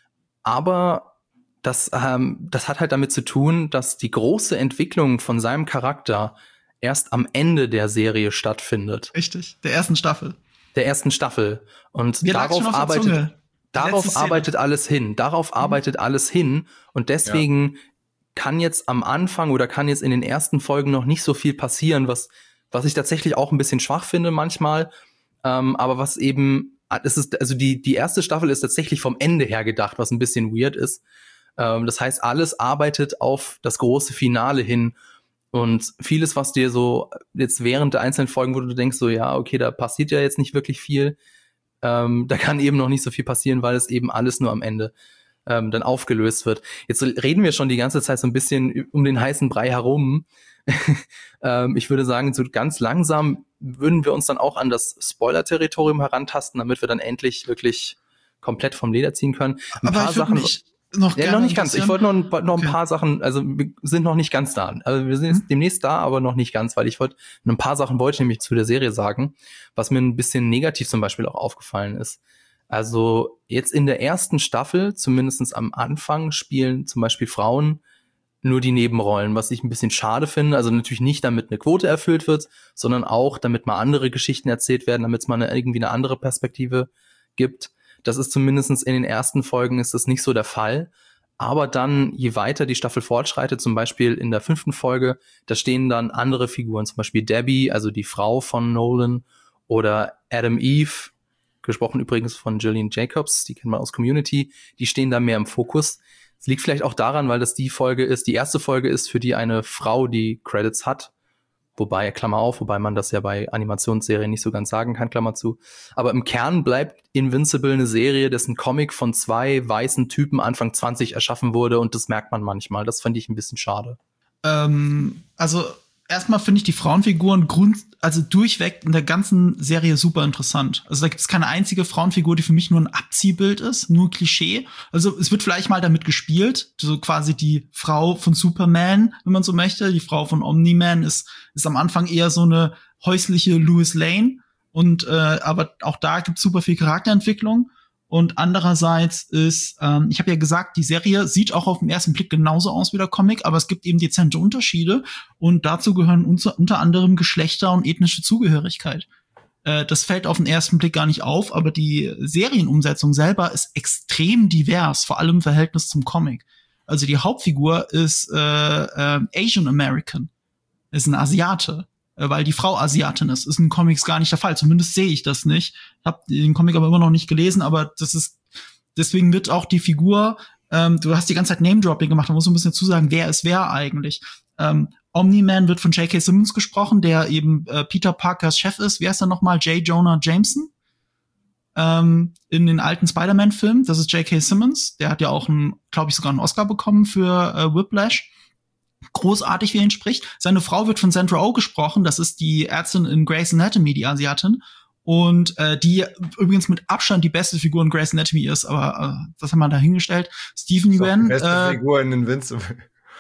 Aber das ähm, das hat halt damit zu tun, dass die große Entwicklung von seinem Charakter erst am Ende der Serie stattfindet. Richtig, der ersten Staffel. Der ersten Staffel. Und Mir darauf arbeitet, darauf arbeitet alles hin. Darauf mhm. arbeitet alles hin. Und deswegen ja. kann jetzt am Anfang oder kann jetzt in den ersten Folgen noch nicht so viel passieren, was, was ich tatsächlich auch ein bisschen schwach finde manchmal. Ähm, aber was eben, es ist, also die, die erste Staffel ist tatsächlich vom Ende her gedacht, was ein bisschen weird ist. Ähm, das heißt, alles arbeitet auf das große Finale hin. Und vieles, was dir so jetzt während der einzelnen Folgen, wo du denkst, so ja, okay, da passiert ja jetzt nicht wirklich viel, ähm, da kann eben noch nicht so viel passieren, weil es eben alles nur am Ende ähm, dann aufgelöst wird. Jetzt reden wir schon die ganze Zeit so ein bisschen um den heißen Brei herum. ähm, ich würde sagen, so ganz langsam würden wir uns dann auch an das Spoiler-Territorium herantasten, damit wir dann endlich wirklich komplett vom Leder ziehen können. Ein Aber paar ich Sachen mich noch, ja, noch nicht ganz. Ich wollte noch, noch okay. ein paar Sachen, also wir sind noch nicht ganz da. Also wir sind jetzt mhm. demnächst da, aber noch nicht ganz, weil ich wollte, ein paar Sachen wollte ich nämlich zu der Serie sagen, was mir ein bisschen negativ zum Beispiel auch aufgefallen ist. Also jetzt in der ersten Staffel, zumindest am Anfang, spielen zum Beispiel Frauen nur die Nebenrollen, was ich ein bisschen schade finde. Also natürlich nicht, damit eine Quote erfüllt wird, sondern auch, damit mal andere Geschichten erzählt werden, damit es mal eine, irgendwie eine andere Perspektive gibt. Das ist zumindest in den ersten Folgen ist das nicht so der Fall. Aber dann, je weiter die Staffel fortschreitet, zum Beispiel in der fünften Folge, da stehen dann andere Figuren, zum Beispiel Debbie, also die Frau von Nolan, oder Adam Eve, gesprochen übrigens von Gillian Jacobs, die kennt man aus Community, die stehen da mehr im Fokus. Es liegt vielleicht auch daran, weil das die Folge ist, die erste Folge ist, für die eine Frau die Credits hat. Wobei, Klammer auf, wobei man das ja bei Animationsserien nicht so ganz sagen kann, Klammer zu. Aber im Kern bleibt Invincible eine Serie, dessen Comic von zwei weißen Typen Anfang zwanzig erschaffen wurde, und das merkt man manchmal. Das fand ich ein bisschen schade. Ähm, also erstmal finde ich die Frauenfiguren grund, also durchweg in der ganzen Serie super interessant. Also da gibt es keine einzige Frauenfigur, die für mich nur ein Abziehbild ist, nur ein Klischee. Also es wird vielleicht mal damit gespielt, so quasi die Frau von Superman, wenn man so möchte. Die Frau von Omni-Man ist ist am Anfang eher so eine häusliche Lois Lane, und äh, aber auch da gibt es super viel Charakterentwicklung. Und andererseits ist, ähm, ich habe ja gesagt, die Serie sieht auch auf den ersten Blick genauso aus wie der Comic, aber es gibt eben dezente Unterschiede, und dazu gehören unter, unter anderem Geschlechter und ethnische Zugehörigkeit. Äh, das fällt auf den ersten Blick gar nicht auf, aber die Serienumsetzung selber ist extrem divers, vor allem im Verhältnis zum Comic. Also die Hauptfigur ist äh, äh, Asian American, ist ein Asiate, weil die Frau Asiatin ist. Ist in Comics gar nicht der Fall. Zumindest sehe ich das nicht. Ich habe den Comic aber immer noch nicht gelesen, aber das ist, deswegen wird auch die Figur, ähm, du hast die ganze Zeit Name-Dropping gemacht, da muss man ein bisschen zusagen, wer ist wer eigentlich. Ähm, Omni-Man wird von J K. Simmons gesprochen, der eben äh, Peter Parkers Chef ist. Wer ist da nochmal? J. Jonah Jameson? Ähm, in den alten Spider-Man-Filmen. Das ist J K. Simmons. Der hat ja auch, glaube ich, sogar einen Oscar bekommen für äh, Whiplash. Großartig, wie er ihn spricht. Seine Frau wird von Sandra Oh gesprochen. Das ist die Ärztin in Grey's Anatomy, die Asiatin. Und äh, die übrigens mit Abstand die beste Figur in Grey's Anatomy ist. Aber äh, das haben wir dahingestellt. Stephen Yeun. Die beste äh, Figur in Invincible.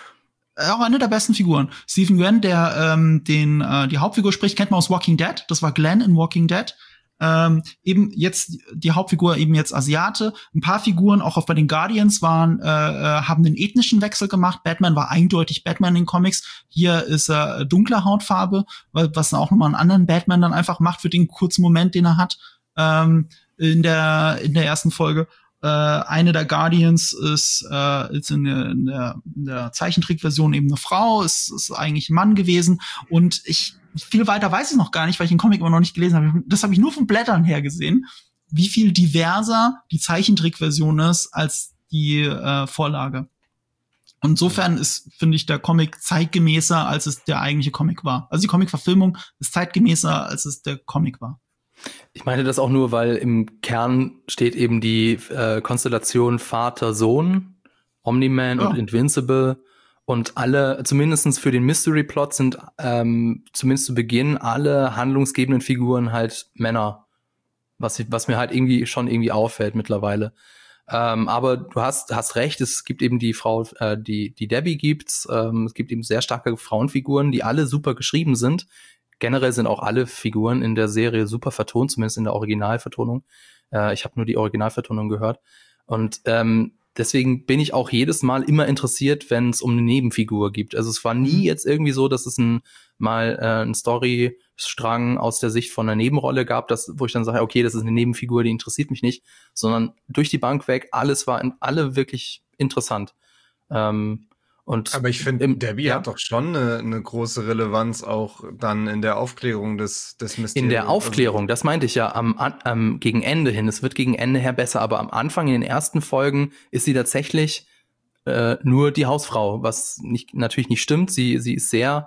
Auch eine der besten Figuren. Stephen Yeun, der ähm, den äh, die Hauptfigur spricht, kennt man aus Walking Dead. Das war Glenn in Walking Dead. Ähm, eben jetzt die Hauptfigur eben jetzt Asiate. Ein paar Figuren auch bei den Guardians waren äh, haben den ethnischen Wechsel gemacht. Batman war eindeutig Batman in den Comics. Hier ist er äh, dunkler Hautfarbe, was auch nochmal einen anderen Batman dann einfach macht für den kurzen Moment, den er hat ähm, in der in der ersten Folge. Äh, eine der Guardians ist, äh, ist in, der, in, der, in der Zeichentrickversion eben eine Frau, ist, ist eigentlich ein Mann gewesen, und ich viel weiter weiß ich noch gar nicht, weil ich den Comic immer noch nicht gelesen habe. Das habe ich nur von Blättern her gesehen, wie viel diverser die Zeichentrickversion ist als die äh, Vorlage. Und insofern ist, finde ich, der Comic zeitgemäßer, als es der eigentliche Comic war. Also die Comic-Verfilmung ist zeitgemäßer, als es der Comic war. Ich meine das auch nur, weil im Kern steht eben die äh, Konstellation Vater-Sohn, Omni-Man ja. und Invincible. Und alle, zumindestens für den Mystery-Plot, sind ähm, zumindest zu Beginn alle handlungsgebenden Figuren halt Männer. Was, was mir halt irgendwie schon irgendwie auffällt mittlerweile. Ähm, aber du hast hast recht, es gibt eben die Frau, äh, die die Debbie gibt's. Ähm, es gibt eben sehr starke Frauenfiguren, die alle super geschrieben sind. Generell sind auch alle Figuren in der Serie super vertont, zumindest in der Originalvertonung. Äh, ich habe nur die Originalvertonung gehört. Und ähm, deswegen bin ich auch jedes Mal immer interessiert, wenn es um eine Nebenfigur gibt. Also es war nie jetzt irgendwie so, dass es ein, mal äh, einen Storystrang aus der Sicht von einer Nebenrolle gab, das, wo ich dann sage, okay, das ist eine Nebenfigur, die interessiert mich nicht, sondern durch die Bank weg, alles war in, alle wirklich interessant. Ähm, und Aber ich finde, Debbie ja? hat doch schon eine, eine große Relevanz auch dann in der Aufklärung des, des Mysteriums. In der Aufklärung, das meinte ich ja am, am gegen Ende hin. Es wird gegen Ende her besser, aber am Anfang, in den ersten Folgen, ist sie tatsächlich äh, nur die Hausfrau, was nicht, natürlich nicht stimmt. Sie, sie ist sehr,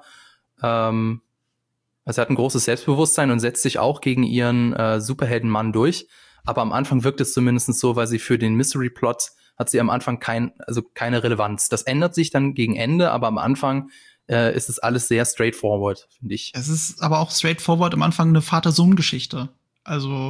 ähm, also sie hat ein großes Selbstbewusstsein und setzt sich auch gegen ihren äh, Superheldenmann durch. Aber am Anfang wirkt es zumindest so, weil sie für den Mystery-Plot hat sie am Anfang kein, also keine Relevanz. Das ändert sich dann gegen Ende, aber am Anfang äh, ist es alles sehr straightforward, finde ich. Es ist aber auch straightforward am Anfang eine Vater-Sohn-Geschichte. Also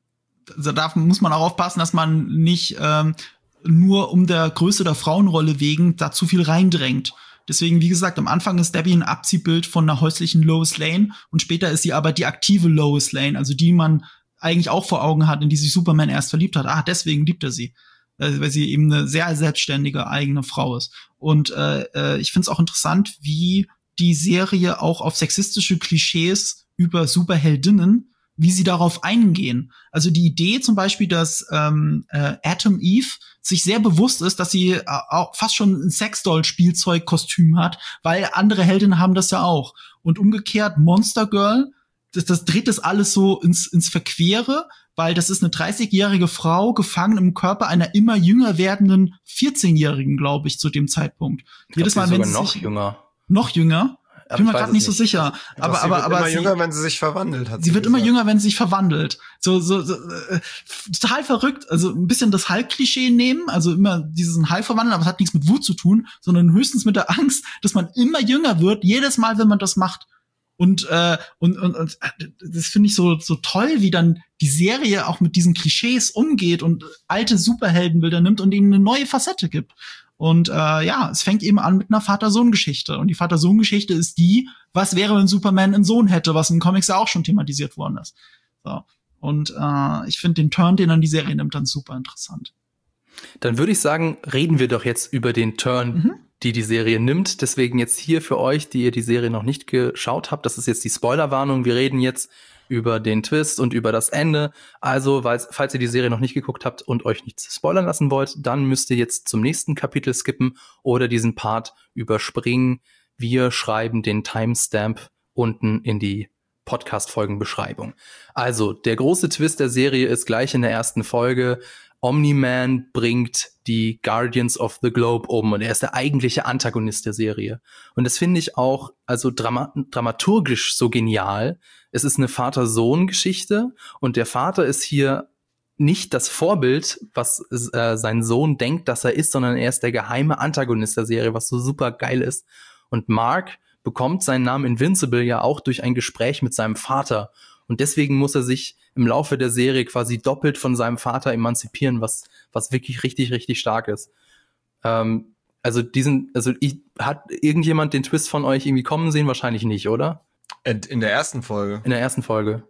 da muss man auch aufpassen, dass man nicht ähm, nur um der Größe der Frauenrolle wegen da zu viel reindrängt. Deswegen, wie gesagt, am Anfang ist Debbie ein Abziehbild von einer häuslichen Lois Lane und später ist sie aber die aktive Lois Lane, also die man eigentlich auch vor Augen hat, in die sich Superman erst verliebt hat. Ah, deswegen liebt er sie, weil sie eben eine sehr selbstständige eigene Frau ist. Und äh, ich finde es auch interessant, wie die Serie auch auf sexistische Klischees über Superheldinnen, wie sie darauf eingehen. Also die Idee zum Beispiel, dass ähm, äh, Atom Eve sich sehr bewusst ist, dass sie äh, auch fast schon ein Sexdoll-Spielzeug-Kostüm hat, weil andere Heldinnen haben das ja auch. Und umgekehrt Monster Girl, das, das dreht das alles so ins, ins Verquere, weil das ist eine dreißigjährige Frau, gefangen im Körper einer immer jünger werdenden vierzehnjährigen, glaube ich, zu dem Zeitpunkt. Ich Jedes Mal, wenn sie noch sich, jünger. Noch jünger? Ich bin mir gerade nicht so sicher. Doch, aber sie aber wird aber immer sie, jünger, wenn sie sich verwandelt hat. Sie, sie wird gesagt. immer jünger, wenn sie sich verwandelt. So so, so äh, total verrückt. Also ein bisschen das Hulk-Klischee nehmen, also immer diesen Hulk verwandeln, aber es hat nichts mit Wut zu tun, sondern höchstens mit der Angst, dass man immer jünger wird, jedes Mal, wenn man das macht. Und äh, und und, und das finde ich so so toll, wie dann die Serie auch mit diesen Klischees umgeht und alte Superheldenbilder nimmt und ihnen eine neue Facette gibt. Und äh, ja, es fängt eben an mit einer Vater-Sohn-Geschichte. Und die Vater-Sohn-Geschichte ist die, was wäre, wenn Superman einen Sohn hätte, was in Comics ja auch schon thematisiert worden ist. So. Und äh, ich finde den Turn, den dann die Serie nimmt, dann super interessant. Dann würde ich sagen, reden wir doch jetzt über den Turn, mhm. die die Serie nimmt. Deswegen jetzt hier für euch, die ihr die Serie noch nicht geschaut habt, das ist jetzt die Spoilerwarnung. Wir reden jetzt über den Twist und über das Ende. Also, weil, falls ihr die Serie noch nicht geguckt habt und euch nichts spoilern lassen wollt, dann müsst ihr jetzt zum nächsten Kapitel skippen oder diesen Part überspringen. Wir schreiben den Timestamp unten in die Podcast-Folgenbeschreibung. Also, der große Twist der Serie ist gleich in der ersten Folge. Omni-Man bringt die Guardians of the Globe um und er ist der eigentliche Antagonist der Serie. Und das finde ich auch also drama- dramaturgisch so genial. Es ist eine Vater-Sohn-Geschichte und der Vater ist hier nicht das Vorbild, was äh, sein Sohn denkt, dass er ist, sondern er ist der geheime Antagonist der Serie, was so super geil ist. Und Mark bekommt seinen Namen Invincible ja auch durch ein Gespräch mit seinem Vater. Und deswegen muss er sich im Laufe der Serie quasi doppelt von seinem Vater emanzipieren, was was wirklich richtig, richtig stark ist. Ähm, also diesen, also ich, hat irgendjemand den Twist von euch irgendwie kommen sehen? Wahrscheinlich nicht, oder? In der ersten Folge? In der ersten Folge.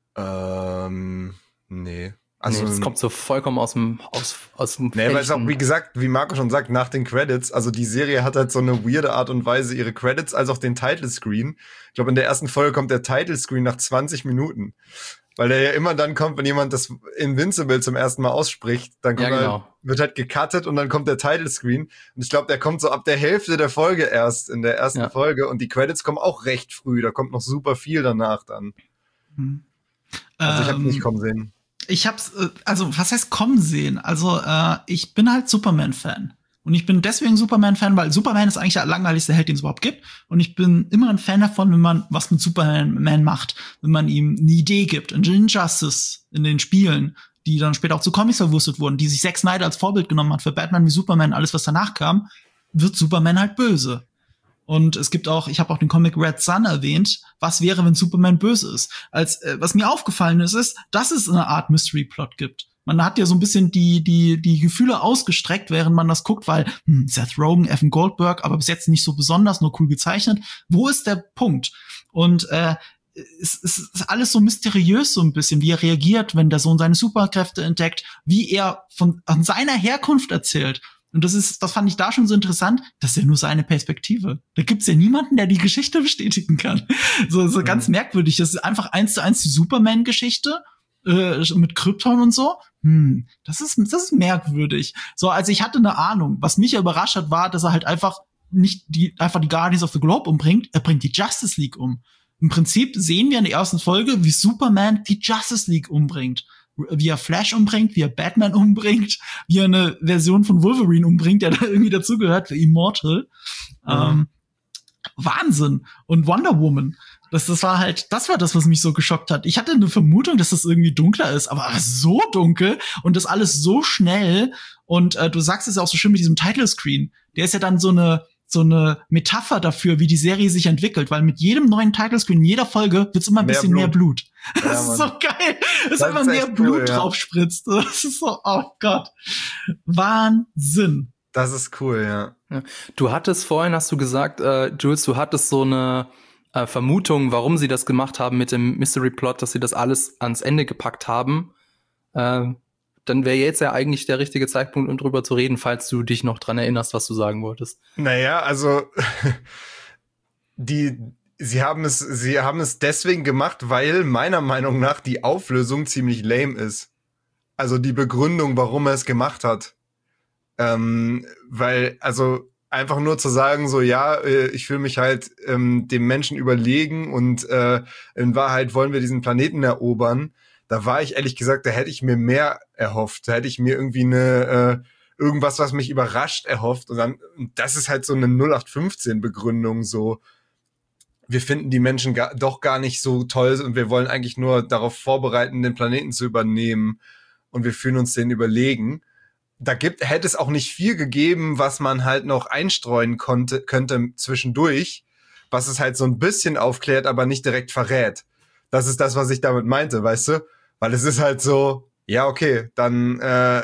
Ähm, nee. Also, nee, das kommt so vollkommen aus dem aus, aus dem Nee, weil es auch, wie gesagt, wie Marco schon sagt, nach den Credits, also die Serie hat halt so eine weirde Art und Weise, ihre Credits als auch den Title Screen. Ich glaube, in der ersten Folge kommt der Title Screen nach zwanzig Minuten. Weil der ja immer dann kommt, wenn jemand das Invincible zum ersten Mal ausspricht, dann kommt ja, genau. halt, wird halt gecuttet und dann kommt der Title Screen. Und ich glaube, der kommt so ab der Hälfte der Folge erst in der ersten ja. Folge und die Credits kommen auch recht früh. Da kommt noch super viel danach dann. Mhm. Also ich habe ähm, nicht kommen sehen. Ich hab's, also was heißt kommen sehen? Also äh, ich bin halt Superman-Fan. Und ich bin deswegen Superman-Fan, weil Superman ist eigentlich der langweiligste Held, den es überhaupt gibt. Und ich bin immer ein Fan davon, wenn man was mit Superman macht, wenn man ihm eine Idee gibt. In Injustice, in den Spielen, die dann später auch zu Comics verwurstet wurden, die sich Zack Snyder als Vorbild genommen hat für Batman wie Superman, alles was danach kam, wird Superman halt böse. Und es gibt auch, ich habe auch den Comic Red Sun erwähnt, was wäre, wenn Superman böse ist. Als äh, was mir aufgefallen ist, ist, dass es eine Art Mystery-Plot gibt. Man hat ja so ein bisschen die die die Gefühle ausgestreckt, während man das guckt, weil hm, Seth Rogen, Evan Goldberg, aber bis jetzt nicht so besonders, nur cool gezeichnet. Wo ist der Punkt? Und äh, es, es ist alles so mysteriös so ein bisschen, wie er reagiert, wenn der Sohn seine Superkräfte entdeckt, wie er von an seiner Herkunft erzählt. Und das ist, das fand ich da schon so interessant, das ist ja nur seine Perspektive. Da gibt's ja niemanden, der die Geschichte bestätigen kann. So, so mhm. ganz merkwürdig. Das ist einfach eins zu eins die Superman-Geschichte äh, mit Krypton und so. Hm, das ist, das ist merkwürdig. So, also ich hatte eine Ahnung. Was mich ja überrascht hat, war, dass er halt einfach nicht die, einfach die Guardians of the Globe umbringt. Er bringt die Justice League um. Im Prinzip sehen wir in der ersten Folge, wie Superman die Justice League umbringt. Wie er Flash umbringt, wie er Batman umbringt, wie er eine Version von Wolverine umbringt, der da irgendwie dazugehört, für Immortal. Mhm. Ähm, Wahnsinn. Und Wonder Woman. Das, das war halt, das war das, was mich so geschockt hat. Ich hatte eine Vermutung, dass das irgendwie dunkler ist, aber so dunkel und das alles so schnell. Und äh, du sagst es ja auch so schön mit diesem Title Screen. Der ist ja dann so eine so eine Metapher dafür, wie die Serie sich entwickelt, weil mit jedem neuen Title Screen, in jeder Folge wird's immer ein mehr bisschen Blut. mehr Blut. Das ja, ist so geil, dass das einfach mehr Blut cool, ja. drauf spritzt. Das ist so, oh Gott, Wahnsinn. Das ist cool, ja. ja. Du hattest vorhin, hast du gesagt, äh, Jules, du hattest so eine äh, Vermutung, warum sie das gemacht haben mit dem Mystery Plot, dass sie das alles ans Ende gepackt haben. Äh, dann wäre jetzt ja eigentlich der richtige Zeitpunkt, um drüber zu reden, falls du dich noch dran erinnerst, was du sagen wolltest. Naja, also die, sie haben es, sie haben es deswegen gemacht, weil meiner Meinung nach die Auflösung ziemlich lame ist. Also die Begründung, warum er es gemacht hat. Ähm, weil, also einfach nur zu sagen, so ja, ich fühle mich halt ähm, dem Menschen überlegen und äh, in Wahrheit wollen wir diesen Planeten erobern. Da war ich ehrlich gesagt, da hätte ich mir mehr erhofft. Da hätte ich mir irgendwie eine äh, irgendwas, was mich überrascht, erhofft. Und dann, das ist halt so eine null acht fünfzehn Begründung, so wir finden die Menschen gar, doch gar nicht so toll und wir wollen eigentlich nur darauf vorbereiten, den Planeten zu übernehmen und wir fühlen uns denen überlegen. Da gibt, hätte es auch nicht viel gegeben, was man halt noch einstreuen konnte, könnte zwischendurch, was es halt so ein bisschen aufklärt, aber nicht direkt verrät. Das ist das, was ich damit meinte, weißt du? Weil es ist halt so, ja, okay, dann, äh,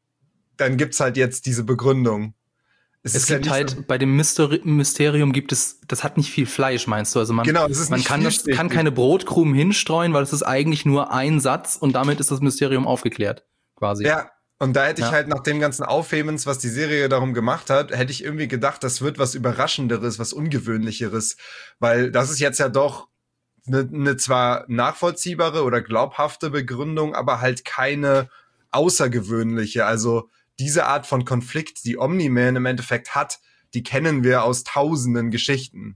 dann gibt's halt jetzt diese Begründung. Es, es gibt ja halt, so bei dem Mysteri- Mysterium gibt es, das hat nicht viel Fleisch, meinst du? Also man, genau, es ist man nicht kann, das, kann keine Brotkrumen hinstreuen, weil es ist eigentlich nur ein Satz und damit ist das Mysterium aufgeklärt, quasi. Ja, und da hätte ich ja. halt nach dem ganzen Aufhebens, was die Serie darum gemacht hat, hätte ich irgendwie gedacht, das wird was Überraschenderes, was Ungewöhnlicheres. Weil das ist jetzt ja doch eine, eine zwar nachvollziehbare oder glaubhafte Begründung, aber halt keine außergewöhnliche. Also diese Art von Konflikt, die Omni-Man im Endeffekt hat, die kennen wir aus tausenden Geschichten.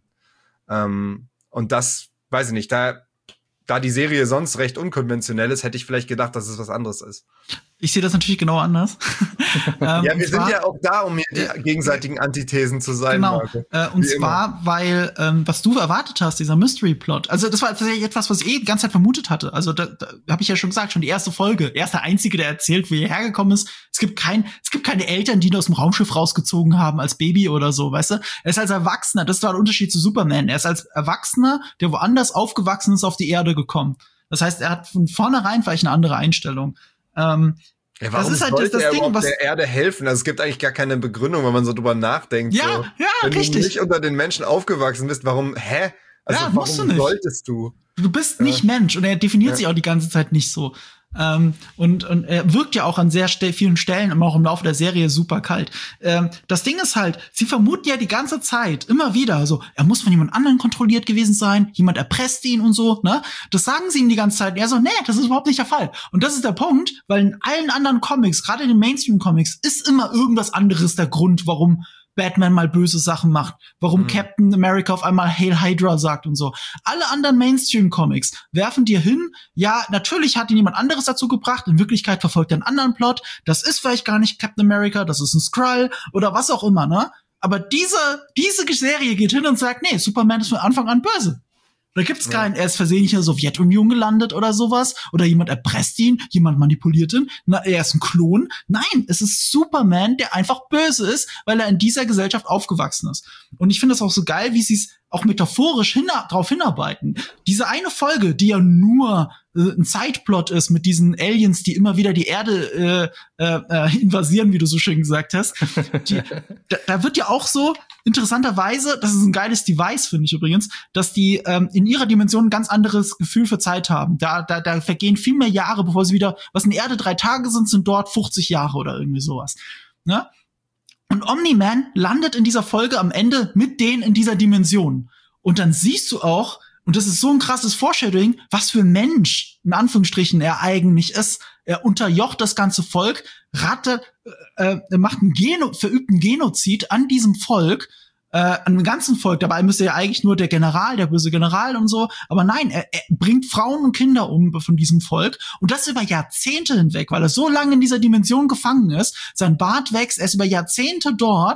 Ähm, und das, weiß ich nicht, da, da die Serie sonst recht unkonventionell ist, hätte ich vielleicht gedacht, dass es was anderes ist. Ich sehe das natürlich genau anders. ähm, ja, wir sind ja auch da, um hier die gegenseitigen Antithesen zu sein. Genau, äh, und zwar, immer. weil, ähm, was du erwartet hast, dieser Mystery-Plot, also das war tatsächlich etwas, was ich eh die ganze Zeit vermutet hatte. Also da, da habe ich ja schon gesagt, schon die erste Folge, er ist der Einzige, der erzählt, wie er hergekommen ist. Es gibt kein, es gibt keine Eltern, die ihn aus dem Raumschiff rausgezogen haben als Baby oder so, weißt du? Er ist als Erwachsener, das war der Unterschied zu Superman. Er ist als Erwachsener, der woanders aufgewachsen ist, auf die Erde gekommen. Das heißt, er hat von vornherein vielleicht eine andere Einstellung. Ähm, Ja, warum das ist halt das, das er Ding, was der Erde helfen? Also es gibt eigentlich gar keine Begründung, wenn man so drüber nachdenkt. Ja, so. ja, wenn richtig. Wenn du nicht unter den Menschen aufgewachsen bist, warum, hä? Also ja, warum musst du nicht. solltest du? Du bist nicht ja. Mensch und er definiert ja. sich auch die ganze Zeit nicht so. Ähm, und, und er wirkt ja auch an sehr st- vielen Stellen, immer auch im Laufe der Serie, super kalt. Ähm, das Ding ist halt, sie vermuten ja die ganze Zeit, immer wieder, so, er muss von jemand anderem kontrolliert gewesen sein, jemand erpresst ihn und so, ne? Das sagen sie ihm die ganze Zeit. Und er so, nee, das ist überhaupt nicht der Fall. Und das ist der Punkt, weil in allen anderen Comics, gerade in den Mainstream-Comics, ist immer irgendwas anderes der Grund, warum Batman mal böse Sachen macht, warum mhm. Captain America auf einmal Hail Hydra sagt und so. Alle anderen Mainstream-Comics werfen dir hin, ja, natürlich hat ihn jemand anderes dazu gebracht, in Wirklichkeit verfolgt er einen anderen Plot, das ist vielleicht gar nicht Captain America, das ist ein Skrull oder was auch immer, ne? Aber diese, diese Serie geht hin und sagt, nee, Superman ist von Anfang an böse. Da gibt's keinen, er ist versehentlich in der Sowjetunion gelandet oder sowas. Oder jemand erpresst ihn, jemand manipuliert ihn. Na, er ist ein Klon. Nein, es ist Superman, der einfach böse ist, weil er in dieser Gesellschaft aufgewachsen ist. Und ich finde das auch so geil, wie sie es auch metaphorisch hin, darauf hinarbeiten. Diese eine Folge, die ja nur äh, ein Sideplot ist mit diesen Aliens, die immer wieder die Erde äh, äh, invasieren, wie du so schön gesagt hast. Die, da, da wird ja auch so interessanterweise, das ist ein geiles Device, finde ich übrigens, dass die ähm, in ihrer Dimension ein ganz anderes Gefühl für Zeit haben. Da, da, da vergehen viel mehr Jahre, bevor sie wieder, was in der Erde drei Tage sind, sind dort fünfzig Jahre oder irgendwie sowas. Ne? Und Omni-Man landet in dieser Folge am Ende mit denen in dieser Dimension. Und dann siehst du auch, und das ist so ein krasses Foreshadowing, was für ein Mensch, in Anführungsstrichen, er eigentlich ist. Er unterjocht das ganze Volk, ratte, äh, äh, macht einen Geno- verübt einen Genozid an diesem Volk, äh, an dem ganzen Volk. Dabei müsste er eigentlich nur der General, der böse General und so. Aber nein, er, er bringt Frauen und Kinder um von diesem Volk. Und das über Jahrzehnte hinweg, weil er so lange in dieser Dimension gefangen ist. Sein Bart wächst, er ist über Jahrzehnte dort.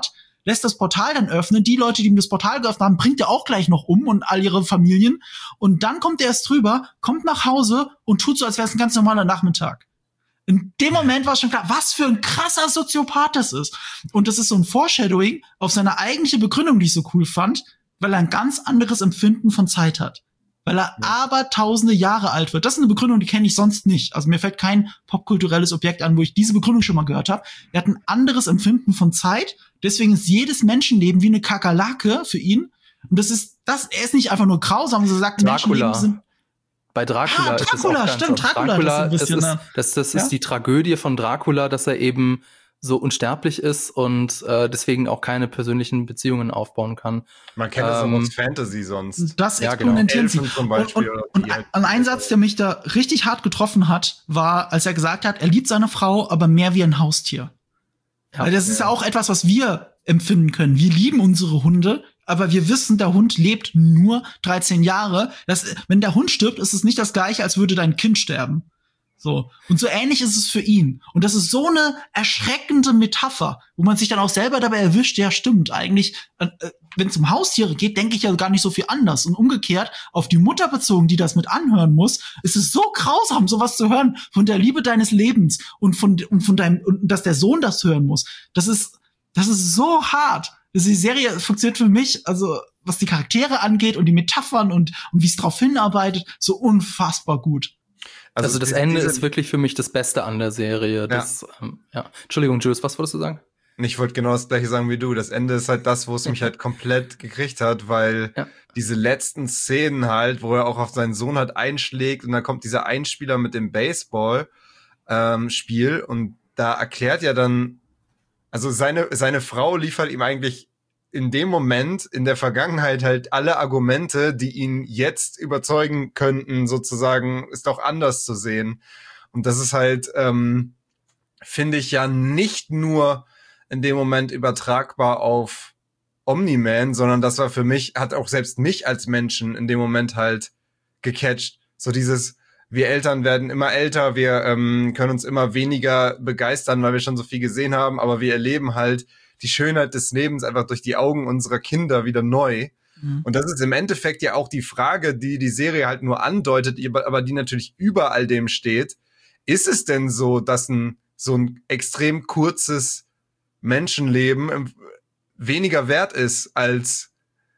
lässt das Portal dann öffnen. Die Leute, die ihm das Portal geöffnet haben, bringt er auch gleich noch um und all ihre Familien. Und dann kommt er erst drüber, kommt nach Hause und tut so, als wäre es ein ganz normaler Nachmittag. In dem Moment war schon klar, was für ein krasser Soziopath das ist. Und das ist so ein Foreshadowing auf seine eigentliche Begründung, die ich so cool fand, weil er ein ganz anderes Empfinden von Zeit hat. Weil er ja. aber tausende Jahre alt wird. Das ist eine Begründung, die kenne ich sonst nicht. Also mir fällt kein popkulturelles Objekt an, wo ich diese Begründung schon mal gehört habe. Er hat ein anderes Empfinden von Zeit. Deswegen ist jedes Menschenleben wie eine Kakerlake für ihn. Und das ist, das, er ist nicht einfach nur grausam, sondern er sagt, Menschenleben sind Bei Dracula, ah, ist Dracula, es auch stimmt, ganz Dracula, Dracula das ist, ein bisschen, das, ist, das, das ja? ist die Tragödie von Dracula, dass er eben so unsterblich ist und äh, deswegen auch keine persönlichen Beziehungen aufbauen kann. Man kennt das ähm, auch aus Fantasy sonst. Das ja, exponentieren genau. sie. Zum Beispiel, und und, und halt ein Einsatz, der mich da richtig hart getroffen hat, war, als er gesagt hat, er liebt seine Frau, aber mehr wie ein Haustier. Ja, Weil das ja. ist ja auch etwas, was wir empfinden können. Wir lieben unsere Hunde, aber wir wissen, der Hund lebt nur dreizehn Jahre. Das, wenn der Hund stirbt, ist es nicht das Gleiche, als würde dein Kind sterben. So. Und so ähnlich ist es für ihn. Und das ist so eine erschreckende Metapher, wo man sich dann auch selber dabei erwischt, ja stimmt, eigentlich, äh, wenn es um Haustiere geht, denke ich ja gar nicht so viel anders. Und umgekehrt, auf die Mutter bezogen, die das mit anhören muss, ist es so grausam, sowas zu hören von der Liebe deines Lebens und von, und von deinem, und dass der Sohn das hören muss. Das ist, das ist so hart. Die Serie funktioniert für mich, also was die Charaktere angeht und die Metaphern und, und wie es drauf hinarbeitet, so unfassbar gut. Also, also das diese, Ende diese ist wirklich für mich das Beste an der Serie. Das, ja. Ähm, ja. Entschuldigung, Jules, was wolltest du sagen? Ich wollte genau das gleiche sagen wie du. Das Ende ist halt das, wo es ja. mich halt komplett gekriegt hat, weil ja. diese letzten Szenen halt, wo er auch auf seinen Sohn halt einschlägt und dann kommt dieser Einspieler mit dem Baseball ähm, Spiel und da erklärt ja dann, also seine seine Frau liefert ihm eigentlich in dem Moment, in der Vergangenheit halt alle Argumente, die ihn jetzt überzeugen könnten, sozusagen, ist auch anders zu sehen. Und das ist halt, ähm, finde ich ja nicht nur in dem Moment übertragbar auf Omni-Man, sondern das war für mich, hat auch selbst mich als Menschen in dem Moment halt gecatcht. So dieses, wir Eltern werden immer älter, wir ähm, können uns immer weniger begeistern, weil wir schon so viel gesehen haben, aber wir erleben halt die Schönheit des Lebens einfach durch die Augen unserer Kinder wieder neu. Mhm. Und das ist im Endeffekt ja auch die Frage, die die Serie halt nur andeutet, aber die natürlich über all dem steht. Ist es denn so, dass ein so ein extrem kurzes Menschenleben weniger wert ist als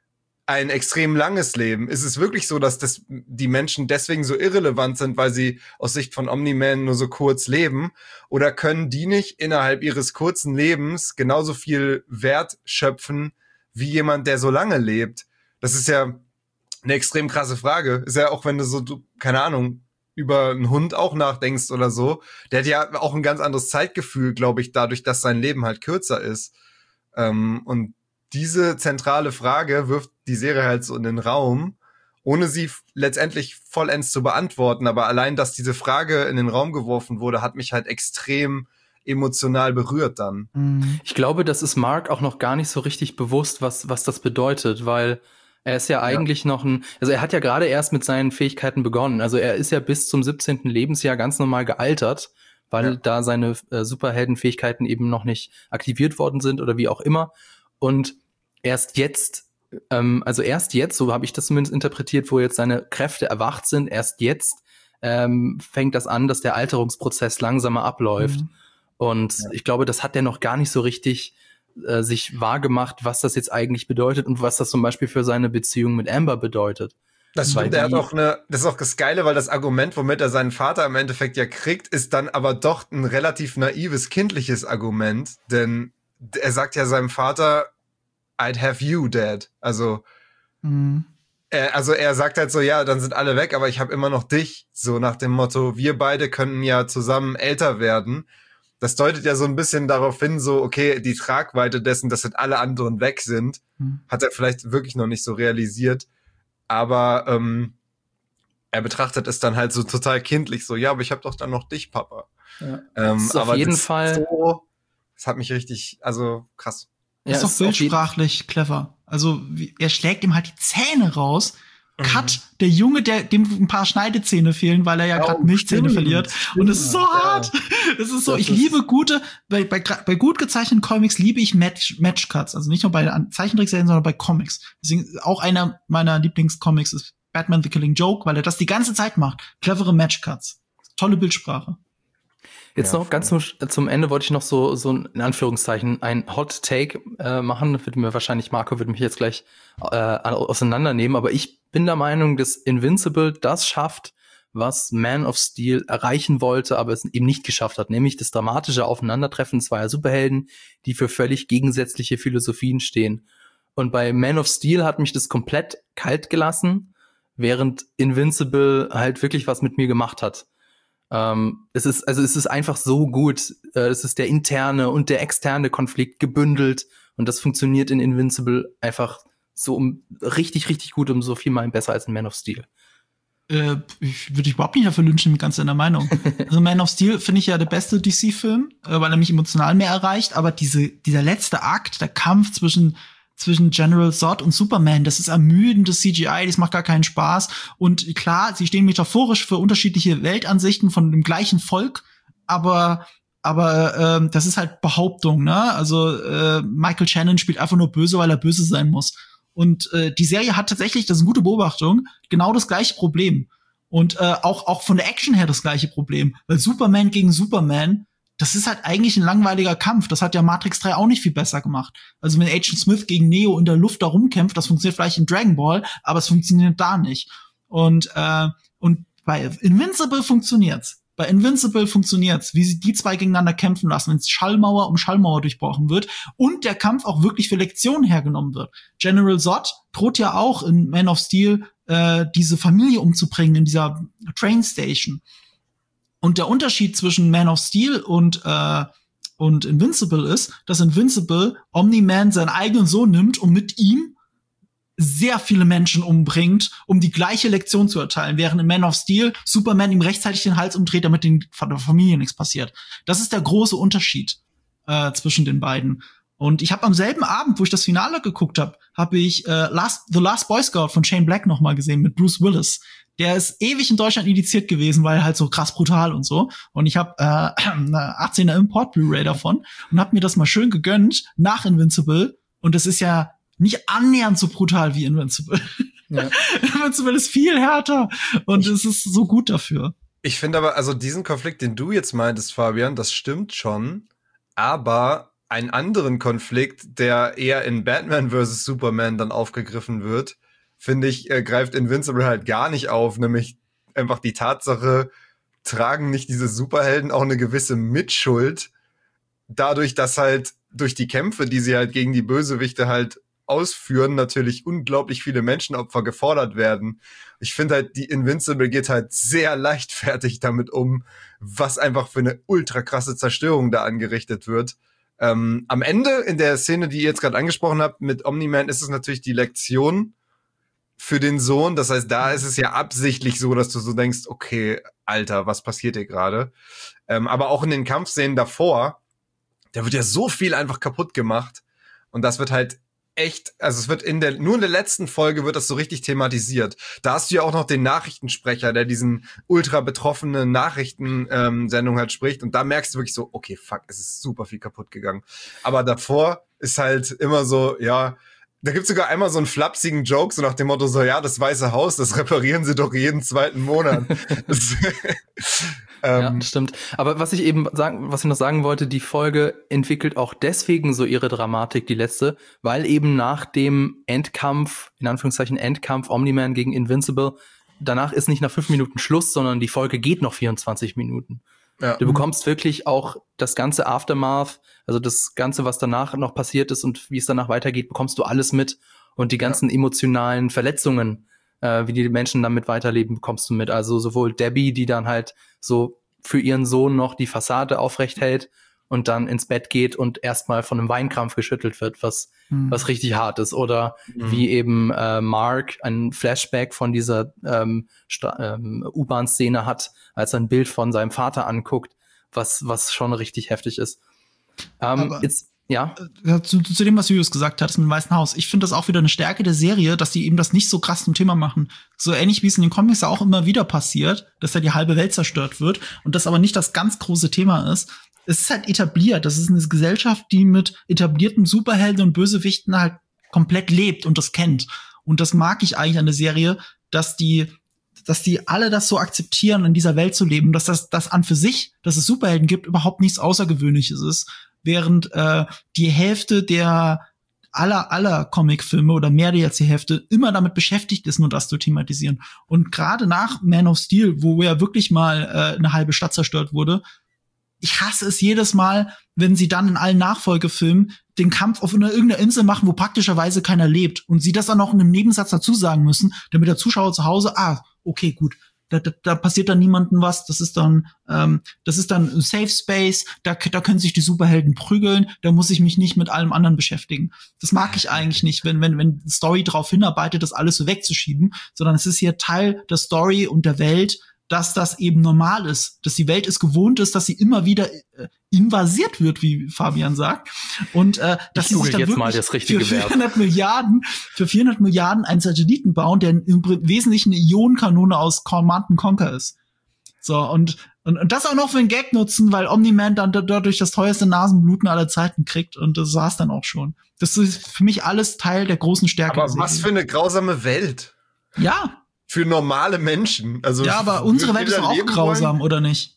ein extrem langes Leben? Ist es wirklich so, dass das die Menschen deswegen so irrelevant sind, weil sie aus Sicht von Omni-Man nur so kurz leben? Oder können die nicht innerhalb ihres kurzen Lebens genauso viel Wert schöpfen wie jemand, der so lange lebt? Das ist ja eine extrem krasse Frage. Ist ja auch, wenn du so, du, keine Ahnung, über einen Hund auch nachdenkst oder so, der hat ja auch ein ganz anderes Zeitgefühl, glaube ich, dadurch, dass sein Leben halt kürzer ist. Ähm, und diese zentrale Frage wirft die Serie halt so in den Raum, ohne sie f- letztendlich vollends zu beantworten. Aber allein, dass diese Frage in den Raum geworfen wurde, hat mich halt extrem emotional berührt dann. Ich glaube, das ist Mark auch noch gar nicht so richtig bewusst, was, was das bedeutet, weil er ist ja eigentlich ja. noch ein, also er hat ja gerade erst mit seinen Fähigkeiten begonnen. Also er ist ja bis zum siebzehnten Lebensjahr ganz normal gealtert, weil ja. da seine äh, Superheldenfähigkeiten eben noch nicht aktiviert worden sind oder wie auch immer. Und erst jetzt, ähm, also erst jetzt, so habe ich das zumindest interpretiert, wo jetzt seine Kräfte erwacht sind, erst jetzt ähm, fängt das an, dass der Alterungsprozess langsamer abläuft. Mhm. Und ja. ich glaube, das hat er noch gar nicht so richtig äh, sich wahrgemacht, was das jetzt eigentlich bedeutet und was das zum Beispiel für seine Beziehung mit Amber bedeutet. Das stimmt, er hat auch eine, das ist auch das Geile, weil das Argument, womit er seinen Vater im Endeffekt ja kriegt, ist dann aber doch ein relativ naives, kindliches Argument, denn er sagt ja seinem Vater, I'd have you, Dad. Also, mhm. er, also er sagt halt so, ja, dann sind alle weg, aber ich habe immer noch dich. So nach dem Motto, wir beide können ja zusammen älter werden. Das deutet ja so ein bisschen darauf hin, so, okay, die Tragweite dessen, dass halt alle anderen weg sind, mhm. hat er vielleicht wirklich noch nicht so realisiert. Aber ähm, er betrachtet es dann halt so total kindlich, so, ja, aber ich habe doch dann noch dich, Papa. Ja. Ähm, das ist auf aber jeden das Fall. So, das hat mich richtig, also krass. Das ja, ist doch bildsprachlich clever. Also wie, er schlägt ihm halt die Zähne raus Cut, der Junge, der dem ein paar Schneidezähne fehlen, weil er ja gerade oh, Milchzähne verliert. Stimmt. Und es ist so ja. hart. Das ist so, das ich ist liebe gute, bei, bei, bei gut gezeichneten Comics liebe ich Match, Match-Cuts. Also nicht nur bei Zeichentrickserien, sondern bei Comics. Deswegen auch einer meiner Lieblingscomics ist Batman The Killing Joke, weil er das die ganze Zeit macht. Clevere Match-Cuts. Tolle Bildsprache. Jetzt ja, noch ganz zum, zum Ende wollte ich noch so, so in Anführungszeichen ein Hot Take äh, machen. Das würde mir wahrscheinlich, Marco würde mich jetzt gleich äh, auseinandernehmen. Aber ich bin der Meinung, dass Invincible das schafft, was Man of Steel erreichen wollte, aber es eben nicht geschafft hat. Nämlich das dramatische Aufeinandertreffen zweier Superhelden, die für völlig gegensätzliche Philosophien stehen. Und bei Man of Steel hat mich das komplett kalt gelassen, während Invincible halt wirklich was mit mir gemacht hat. Ähm, es ist, also es ist einfach so gut. Äh, es ist der interne und der externe Konflikt gebündelt und das funktioniert in Invincible einfach so um, richtig, richtig gut, um so viel mal besser als in Man of Steel. Äh, ich würde überhaupt nicht dafür lynchen, mit ganz deiner Meinung. Also Man of Steel finde ich ja der beste D C-Film, äh, weil er mich emotional mehr erreicht, aber diese, dieser letzte Akt, der Kampf zwischen zwischen General Zod und Superman, das ist ermüdendes C G I, das macht gar keinen Spaß. Und klar, sie stehen metaphorisch für unterschiedliche Weltansichten von dem gleichen Volk, aber aber ähm, das ist halt Behauptung, ne? Also äh, Michael Shannon spielt einfach nur böse, weil er böse sein muss. Und äh, die Serie hat tatsächlich, das ist eine gute Beobachtung, genau das gleiche Problem. Und äh, auch auch von der Action her das gleiche Problem. Weil Superman gegen Superman, das ist halt eigentlich ein langweiliger Kampf. Das hat ja Matrix drei auch nicht viel besser gemacht. Also wenn Agent Smith gegen Neo in der Luft da rumkämpft, das funktioniert vielleicht in Dragon Ball, aber es funktioniert da nicht. Und äh, und bei Invincible funktioniert's. Bei Invincible funktioniert's, wie sie die zwei gegeneinander kämpfen lassen, wenn Schallmauer um Schallmauer durchbrochen wird und der Kampf auch wirklich für Lektionen hergenommen wird. General Zod droht ja auch in Man of Steel äh, diese Familie umzubringen in dieser Train Station. Und der Unterschied zwischen Man of Steel und äh, und Invincible ist, dass Invincible Omni-Man seinen eigenen Sohn nimmt und mit ihm sehr viele Menschen umbringt, um die gleiche Lektion zu erteilen, während in Man of Steel Superman ihm rechtzeitig den Hals umdreht, damit den der Familie nichts passiert. Das ist der große Unterschied äh, zwischen den beiden. Und ich habe am selben Abend, wo ich das Finale geguckt habe, habe ich äh, Last, The Last Boy Scout von Shane Black noch mal gesehen mit Bruce Willis. Der ist ewig in Deutschland indiziert gewesen, weil halt so krass brutal und so. Und ich habe äh, eine achtzehner Import Blu-ray davon und habe mir das mal schön gegönnt nach Invincible. Und das ist ja nicht annähernd so brutal wie Invincible. Ja. Invincible ist viel härter und ich, es ist so gut dafür. Ich finde aber, also diesen Konflikt, den du jetzt meintest, Fabian, das stimmt schon. Aber einen anderen Konflikt, der eher in Batman versus Superman dann aufgegriffen wird, finde ich, äh, greift Invincible halt gar nicht auf, nämlich einfach die Tatsache, tragen nicht diese Superhelden auch eine gewisse Mitschuld dadurch, dass halt durch die Kämpfe, die sie halt gegen die Bösewichte halt ausführen, natürlich unglaublich viele Menschenopfer gefordert werden. Ich finde halt, die Invincible geht halt sehr leichtfertig damit um, was einfach für eine ultra krasse Zerstörung da angerichtet wird. Ähm, am Ende, in der Szene, die ihr jetzt gerade angesprochen habt, mit Omni-Man, ist es natürlich die Lektion für den Sohn. Das heißt, da ist es ja absichtlich so, dass du so denkst, okay, Alter, was passiert hier gerade? Ähm, aber auch in den Kampfszenen davor, da wird ja so viel einfach kaputt gemacht. Und das wird halt echt, also es wird in der, nur in der letzten Folge wird das so richtig thematisiert. Da hast du ja auch noch den Nachrichtensprecher, der diesen ultra betroffenen Nachrichtensendung ähm, halt spricht. Und da merkst du wirklich so, okay, fuck, es ist super viel kaputt gegangen. Aber davor ist halt immer so, ja, da gibt's sogar einmal so einen flapsigen Joke, so nach dem Motto so, ja, das Weiße Haus, das reparieren sie doch jeden zweiten Monat. das, ähm, ja, stimmt. Aber was ich eben sagen, was ich noch sagen wollte, die Folge entwickelt auch deswegen so ihre Dramatik, die letzte, weil eben nach dem Endkampf, in Anführungszeichen Endkampf, Omni-Man gegen Invincible, danach ist nicht nach fünf Minuten Schluss, sondern die Folge geht noch vierundzwanzig Minuten. Ja. Du bekommst wirklich auch das ganze Aftermath, also das Ganze, was danach noch passiert ist und wie es danach weitergeht, bekommst du alles mit. Und die ganzen ja. emotionalen Verletzungen, äh, wie die Menschen damit weiterleben, bekommst du mit. Also sowohl Debbie, die dann halt so für ihren Sohn noch die Fassade aufrecht hält und dann ins Bett geht und erstmal von einem Weinkrampf geschüttelt wird, was mhm. was richtig hart ist. Oder mhm. wie eben äh, Mark ein Flashback von dieser ähm, Stra- ähm, U-Bahn-Szene hat, als er ein Bild von seinem Vater anguckt, was was schon richtig heftig ist. Ähm, jetzt Ja. Zu, zu dem, was Julius gesagt hat, ist mit dem Weißen Haus. Ich finde das auch wieder eine Stärke der Serie, dass die eben das nicht so krass zum Thema machen. So ähnlich wie es in den Comics auch immer wieder passiert, dass da die halbe Welt zerstört wird und das aber nicht das ganz große Thema ist. Es ist halt etabliert. Das ist eine Gesellschaft, die mit etablierten Superhelden und Bösewichten halt komplett lebt und das kennt. Und das mag ich eigentlich an der Serie, dass die dass die alle das so akzeptieren, in dieser Welt zu leben, dass das, das an für sich, dass es Superhelden gibt, überhaupt nichts Außergewöhnliches ist. Während äh, die Hälfte der aller aller Comicfilme oder mehr als die Hälfte immer damit beschäftigt ist, nur das zu thematisieren. Und gerade nach Man of Steel, wo ja wirklich mal äh, eine halbe Stadt zerstört wurde, ich hasse es jedes Mal, wenn sie dann in allen Nachfolgefilmen den Kampf auf einer irgendeiner Insel machen, wo praktischerweise keiner lebt und sie das dann noch in einem Nebensatz dazu sagen müssen, damit der Zuschauer zu Hause, ah, okay, gut, da, da, da passiert dann niemandem was, das ist dann ähm, das ist dann ein Safe Space, da, da können sich die Superhelden prügeln, da muss ich mich nicht mit allem anderen beschäftigen. Das mag ich eigentlich nicht, wenn wenn wenn Story darauf hinarbeitet, das alles so wegzuschieben, sondern es ist hier Teil der Story und der Welt, dass das eben normal ist, dass die Welt es gewohnt ist, dass sie immer wieder äh, invasiert wird, wie Fabian sagt, und äh, dass sie sich dann jetzt wirklich mal das richtige für vierhundert Milliarden, für vierhundert Milliarden einen Satelliten bauen, der im Wesentlichen eine Ionenkanone aus Command and Conquer ist. So und, und und das auch noch für einen Gag nutzen, weil Omni-Man dann dadurch das teuerste Nasenbluten aller Zeiten kriegt und das war's dann auch schon. Das ist für mich alles Teil der großen Stärke. Aber was für eine grausame Welt. Ja. Für normale Menschen. Also ja, aber unsere Welt ist doch auch grausam, wollen? Oder nicht?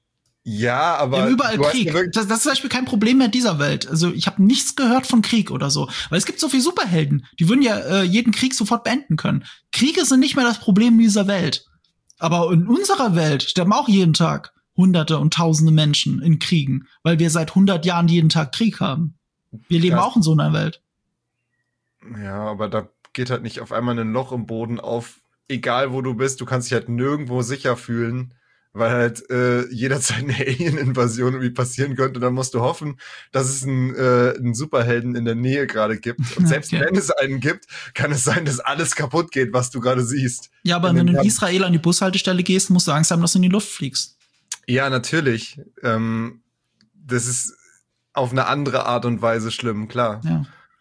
Ja, aber wir haben überall Krieg. Das, das ist zum Beispiel kein Problem mehr dieser Welt. Also ich habe nichts gehört von Krieg oder so. Weil es gibt so viele Superhelden, die würden ja äh, jeden Krieg sofort beenden können. Kriege sind nicht mehr das Problem dieser Welt. Aber in unserer Welt sterben auch jeden Tag Hunderte und Tausende Menschen in Kriegen, weil wir seit hundert Jahren jeden Tag Krieg haben. Wir leben das auch in so einer Welt. Ja, aber da geht halt nicht auf einmal ein Loch im Boden auf. Egal wo du bist, du kannst dich halt nirgendwo sicher fühlen, weil halt äh, jederzeit eine Alien-Invasion irgendwie passieren könnte. Dann musst du hoffen, dass es einen, äh, einen Superhelden in der Nähe gerade gibt. Und selbst okay. wenn es einen gibt, kann es sein, dass alles kaputt geht, was du gerade siehst. Ja, aber wenn du in Israel an die Bushaltestelle gehst, musst du Angst haben, dass du in die Luft fliegst. Ja, natürlich. Ähm, das ist auf eine andere Art und Weise schlimm, klar. Ja.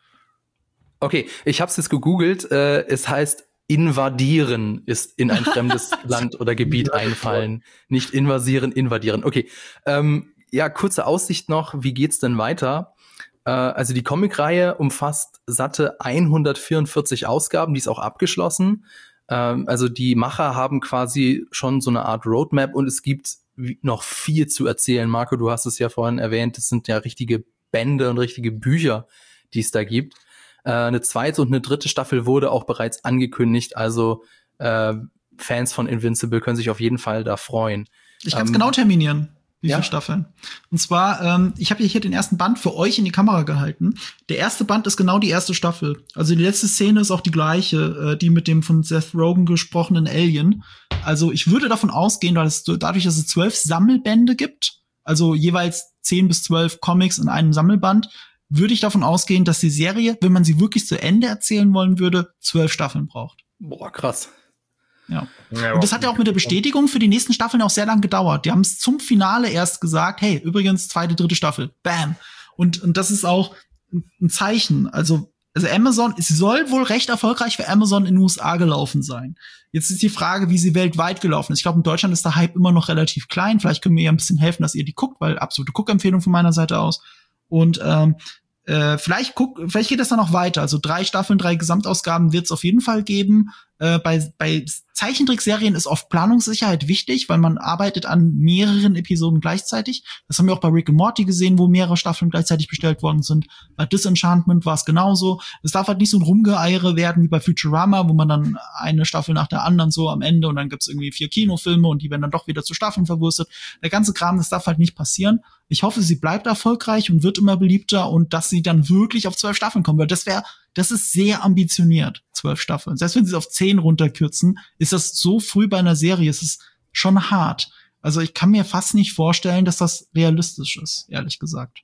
Okay, ich hab's jetzt gegoogelt. Äh, es heißt invadieren ist in ein fremdes Land oder Gebiet einfallen. Nicht invasieren, invadieren. Okay. Ähm, ja, kurze Aussicht noch. Wie geht's denn weiter? Äh, also die Comicreihe umfasst satte hundertvierundvierzig Ausgaben. Die ist auch abgeschlossen. Ähm, also die Macher haben quasi schon so eine Art Roadmap und es gibt noch viel zu erzählen. Marco, du hast es ja vorhin erwähnt. Das sind ja richtige Bände und richtige Bücher, die es da gibt. Eine zweite und eine dritte Staffel wurde auch bereits angekündigt, also äh, Fans von Invincible können sich auf jeden Fall da freuen. Ich kann es ähm, genau terminieren, wie ja? viele Staffeln. Und zwar, ähm, ich habe hier den ersten Band für euch in die Kamera gehalten. Der erste Band ist genau die erste Staffel. Also die letzte Szene ist auch die gleiche, äh, die mit dem von Seth Rogen gesprochenen Alien. Also ich würde davon ausgehen, dass es, dadurch, dass es zwölf Sammelbände gibt, also jeweils zehn bis zwölf Comics in einem Sammelband, würde ich davon ausgehen, dass die Serie, wenn man sie wirklich zu Ende erzählen wollen würde, zwölf Staffeln braucht. Boah, krass. Ja. ja und das hat ja auch mit der Bestätigung für die nächsten Staffeln auch sehr lang gedauert. Die haben es zum Finale erst gesagt, hey, übrigens, zweite, dritte Staffel. Bam. Und, und das ist auch ein Zeichen. Also, also Amazon, es soll wohl recht erfolgreich für Amazon in den U S A gelaufen sein. Jetzt ist die Frage, wie sie weltweit gelaufen ist. Ich glaube, in Deutschland ist der Hype immer noch relativ klein. Vielleicht können wir ihr ein bisschen helfen, dass ihr die guckt, weil absolute Guckempfehlung von meiner Seite aus. Und ähm, äh, vielleicht guck, vielleicht geht das dann noch weiter. Also drei Staffeln, drei Gesamtausgaben wird es auf jeden Fall geben. Äh, bei bei Zeichentrickserien ist oft Planungssicherheit wichtig, weil man arbeitet an mehreren Episoden gleichzeitig. Das haben wir auch bei Rick and Morty gesehen, wo mehrere Staffeln gleichzeitig bestellt worden sind. Bei Disenchantment war es genauso. Es darf halt nicht so ein Rumgeeiere werden wie bei Futurama, wo man dann eine Staffel nach der anderen so am Ende und dann gibt's irgendwie vier Kinofilme und die werden dann doch wieder zu Staffeln verwurstet. Der ganze Kram, das darf halt nicht passieren. Ich hoffe, sie bleibt erfolgreich und wird immer beliebter und dass sie dann wirklich auf zwölf Staffeln kommen, weil das wäre, das ist sehr ambitioniert, zwölf Staffeln. Selbst wenn sie es auf zehn runterkürzen, ist das so früh bei einer Serie, es ist schon hart. Also ich kann mir fast nicht vorstellen, dass das realistisch ist, ehrlich gesagt.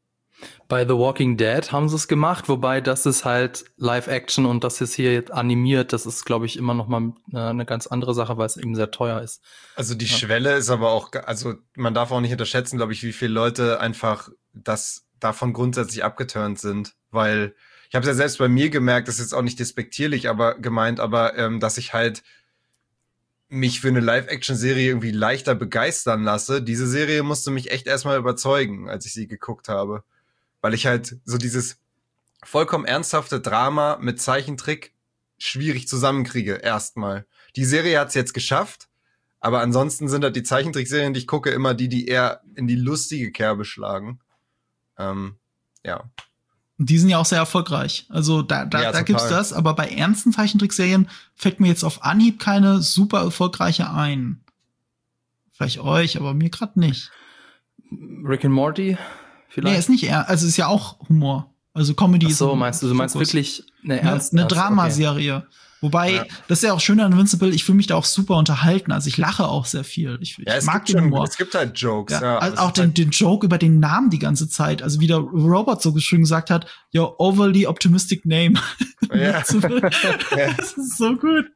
Bei The Walking Dead haben sie es gemacht, wobei das ist halt Live-Action und das ist hier jetzt animiert. Das ist, glaube ich, immer noch mal eine ganz andere Sache, weil es eben sehr teuer ist. Also die ja. Schwelle ist aber auch, also man darf auch nicht unterschätzen, glaube ich, wie viele Leute einfach das davon grundsätzlich abgeturnt sind, weil ich habe es ja selbst bei mir gemerkt, das ist jetzt auch nicht despektierlich, aber gemeint, aber ähm, dass ich halt mich für eine Live-Action-Serie irgendwie leichter begeistern lasse. Diese Serie musste mich echt erstmal überzeugen, als ich sie geguckt habe, weil ich halt so dieses vollkommen ernsthafte Drama mit Zeichentrick schwierig zusammenkriege, erstmal. Die Serie hat's jetzt geschafft, aber ansonsten sind halt die Zeichentrickserien, die ich gucke, immer die, die eher in die lustige Kerbe schlagen. Ähm, ja. Und die sind ja auch sehr erfolgreich. Also da, da, Ja, da gibt's das, aber bei ernsten Zeichentrickserien fällt mir jetzt auf Anhieb keine super erfolgreiche ein. Vielleicht euch, aber mir gerade nicht. Rick and Morty vielleicht? Nee, ist nicht eher, also ist ja auch Humor. Also Comedy ist. Ach so, meinst du, du meinst Fokus. wirklich eine eine, ernste eine Dramaserie. Okay. Wobei, ja. das ist ja auch schön an Invincible, ich fühle mich da auch super unterhalten. Also ich lache auch sehr viel. Ich, ja, ich mag den schon, Humor. Es gibt halt Jokes. Ja, ja, also auch den, den Joke über den Namen die ganze Zeit. Also wie der Robert so schön gesagt hat, your overly optimistic name. Ja. Das ist so gut.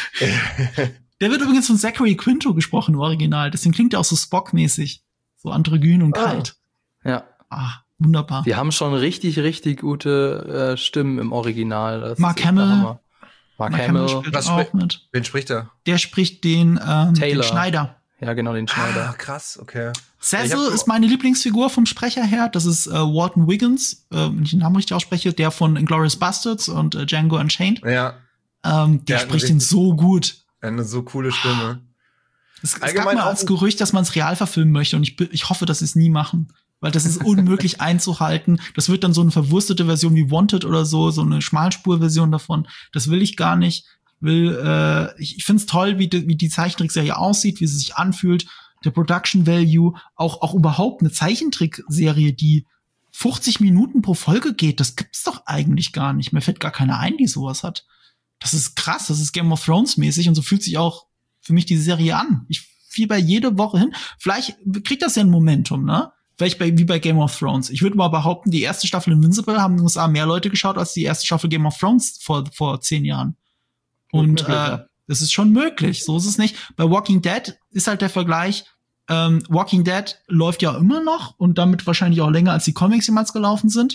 Der wird übrigens von Zachary Quinto gesprochen im Original. Deswegen klingt er auch so Spock-mäßig. So androgyn und kalt. Oh. Ja. Ah, wunderbar. Die haben schon richtig, richtig gute äh, Stimmen im Original. Das Mark Hamill. Mark, Mark Hamill. spielt Was auch spri- mit. Wen spricht er? Der spricht den, ähm, Taylor. den Schneider. Ja, genau, den Schneider. Ah, krass, okay. Cecil ist meine Lieblingsfigur vom Sprecher her. Das ist äh, Walton Wiggins, äh, wenn ich den Namen richtig ausspreche, der von Inglourious Basterds und äh, Django Unchained. Ja. Ähm, der Der spricht richtig- ihn so gut. Eine so coole Stimme. Es, es gab Allgemein mal auch- als Gerücht, dass man es real verfilmen möchte und ich, bi- ich hoffe, dass sie es nie machen. Weil das ist unmöglich einzuhalten. Das wird dann so eine verwurstete Version wie Wanted oder so, so eine Schmalspurversion davon. Das will ich gar nicht. Will, äh, ich ich finde es toll, wie die, wie die Zeichentrickserie aussieht, wie sie sich anfühlt, der Production Value, auch auch überhaupt eine Zeichentrickserie, die fünfzig Minuten pro Folge geht, das gibt's doch eigentlich gar nicht. Mir fällt gar keiner ein, die sowas hat. Das ist krass, das ist Game of Thrones mäßig und so fühlt sich auch für mich die Serie an. Ich fieber jede Woche hin. Vielleicht kriegt das ja ein Momentum, ne? Vielleicht bei, wie bei Game of Thrones. Ich würde mal behaupten, die erste Staffel Invincible haben in den U S A mehr Leute geschaut als die erste Staffel Game of Thrones vor vor zehn Jahren. Und möglich, äh, ja. das ist schon möglich. So ist es nicht. Bei Walking Dead ist halt der Vergleich. Ähm, Walking Dead läuft ja immer noch und damit wahrscheinlich auch länger als die Comics jemals gelaufen sind.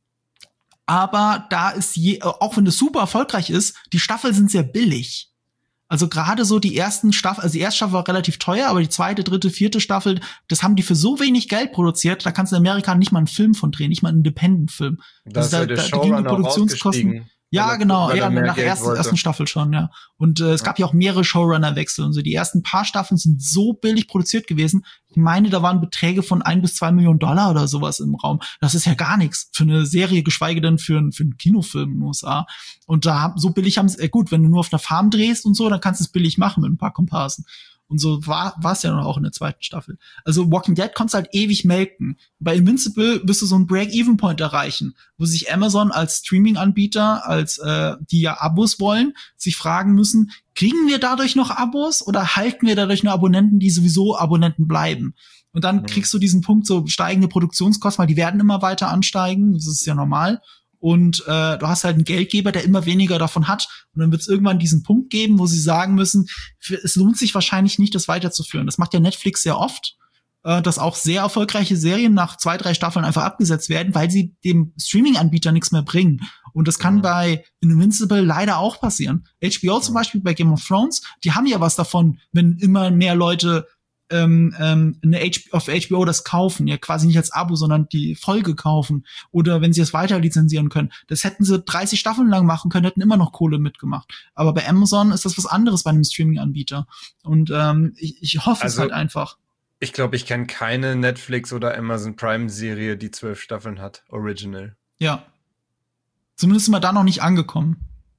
Aber da ist je, auch wenn es super erfolgreich ist, die Staffeln sind sehr billig. Also gerade so die ersten Staffeln, also die erste Staffel war relativ teuer, aber die zweite, dritte, vierte Staffel, das haben die für so wenig Geld produziert, da kannst du in Amerika nicht mal einen Film von drehen, nicht mal einen Independent-Film. Da ist Also ja da, der da, da gingen Showrunner die auch Produktionskosten. ausgestiegen. Ja, Weil er- genau, weil er ja, mehr nach der Geld ersten, wollte. ersten Staffel schon, ja. Und äh, es Ja. gab ja auch mehrere Showrunner-Wechsel und so. Die ersten paar Staffeln sind so billig produziert gewesen. Ich meine, da waren Beträge von ein bis zwei Millionen Dollar oder sowas im Raum. Das ist ja gar nichts für eine Serie, geschweige denn für, einen- für einen Kinofilm in den U S A. Und da haben- so billig haben sie, äh, gut, wenn du nur auf einer Farm drehst und so, dann kannst du es billig machen mit ein paar Komparsen. Und so war war es ja dann auch in der zweiten Staffel. Also Walking Dead konntest halt ewig melken. Bei Invincible wirst du so einen Break-Even-Point erreichen, wo sich Amazon als Streaming-Anbieter, als äh, die ja Abos wollen, sich fragen müssen, kriegen wir dadurch noch Abos oder halten wir dadurch nur Abonnenten, die sowieso Abonnenten bleiben? Und dann Mhm. kriegst du diesen Punkt, so steigende Produktionskosten, weil die werden immer weiter ansteigen, das ist ja normal. Und äh, du hast halt einen Geldgeber, der immer weniger davon hat. Und dann wird es irgendwann diesen Punkt geben, wo sie sagen müssen, für, es lohnt sich wahrscheinlich nicht, das weiterzuführen. Das macht ja Netflix sehr oft, äh, dass auch sehr erfolgreiche Serien nach zwei, drei Staffeln einfach abgesetzt werden, weil sie dem Streaming-Anbieter nichts mehr bringen. Und das kann Mhm. bei Invincible leider auch passieren. H B O zum Beispiel bei Game of Thrones, die haben ja was davon, wenn immer mehr Leute ähm, ähm, eine H- auf H B O das kaufen, ja quasi nicht als Abo, sondern die Folge kaufen oder wenn sie es weiter lizenzieren können. Das hätten sie dreißig Staffeln lang machen können, hätten immer noch Kohle mitgemacht. Aber bei Amazon ist das was anderes bei einem Streaming-Anbieter. Und ähm, ich, ich hoffe es Also- halt einfach. Ich glaube, ich kenne keine Netflix- oder Amazon Prime-Serie, die zwölf Staffeln hat, original. Ja. Zumindest sind wir da noch nicht angekommen.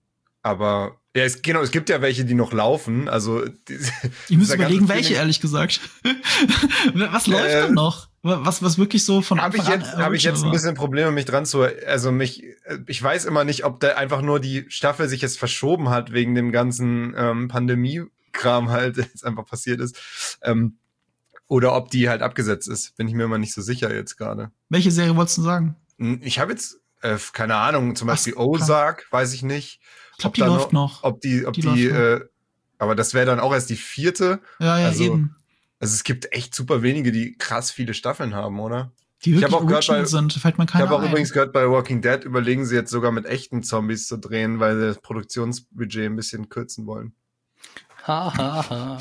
Aber ja, es, genau, es gibt ja welche, die noch laufen. Also die, Ich muss dieser überlegen, ganze welche, Streaming- ehrlich gesagt. Was läuft Äh, denn noch? Was, was wirklich so von Habe ich Anfang jetzt, an habe ich jetzt ein original war? bisschen Probleme, mich dran zu, also mich, ich weiß immer nicht, ob da einfach nur die Staffel sich jetzt verschoben hat wegen dem ganzen ähm, Pandemie-Kram halt, der jetzt einfach passiert ist, ähm, oder ob die halt abgesetzt ist. Bin ich mir immer nicht so sicher jetzt gerade. Welche Serie wolltest du sagen? Hm, Ich habe jetzt äh, keine Ahnung, zum Ach, Beispiel klar. Ozark, weiß ich nicht. Ich glaube, Ob die da läuft noch. Ob die, ob Die die, läuft noch. äh, aber das wäre dann auch erst die vierte. Ja, ja, also- eben. Also es gibt echt super wenige, die krass viele Staffeln haben, oder? Die wirklich ich hab auch original bei, sind, fällt man keiner Ich habe auch ein. übrigens gehört, bei Walking Dead überlegen sie jetzt sogar mit echten Zombies zu drehen, weil sie das Produktionsbudget ein bisschen kürzen wollen. Ha, ha, ha.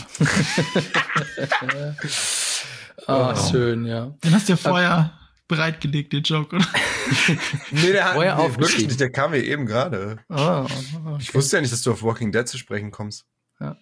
Ah, oh, schön, ja. Den hast du ja vorher uh, bereitgelegt, den Joke, oder? nee, der hat vorher nee, wirklich nicht, der kam mir eben gerade. Oh, okay. Ich wusste ja nicht, dass du auf Walking Dead zu sprechen kommst. Ja.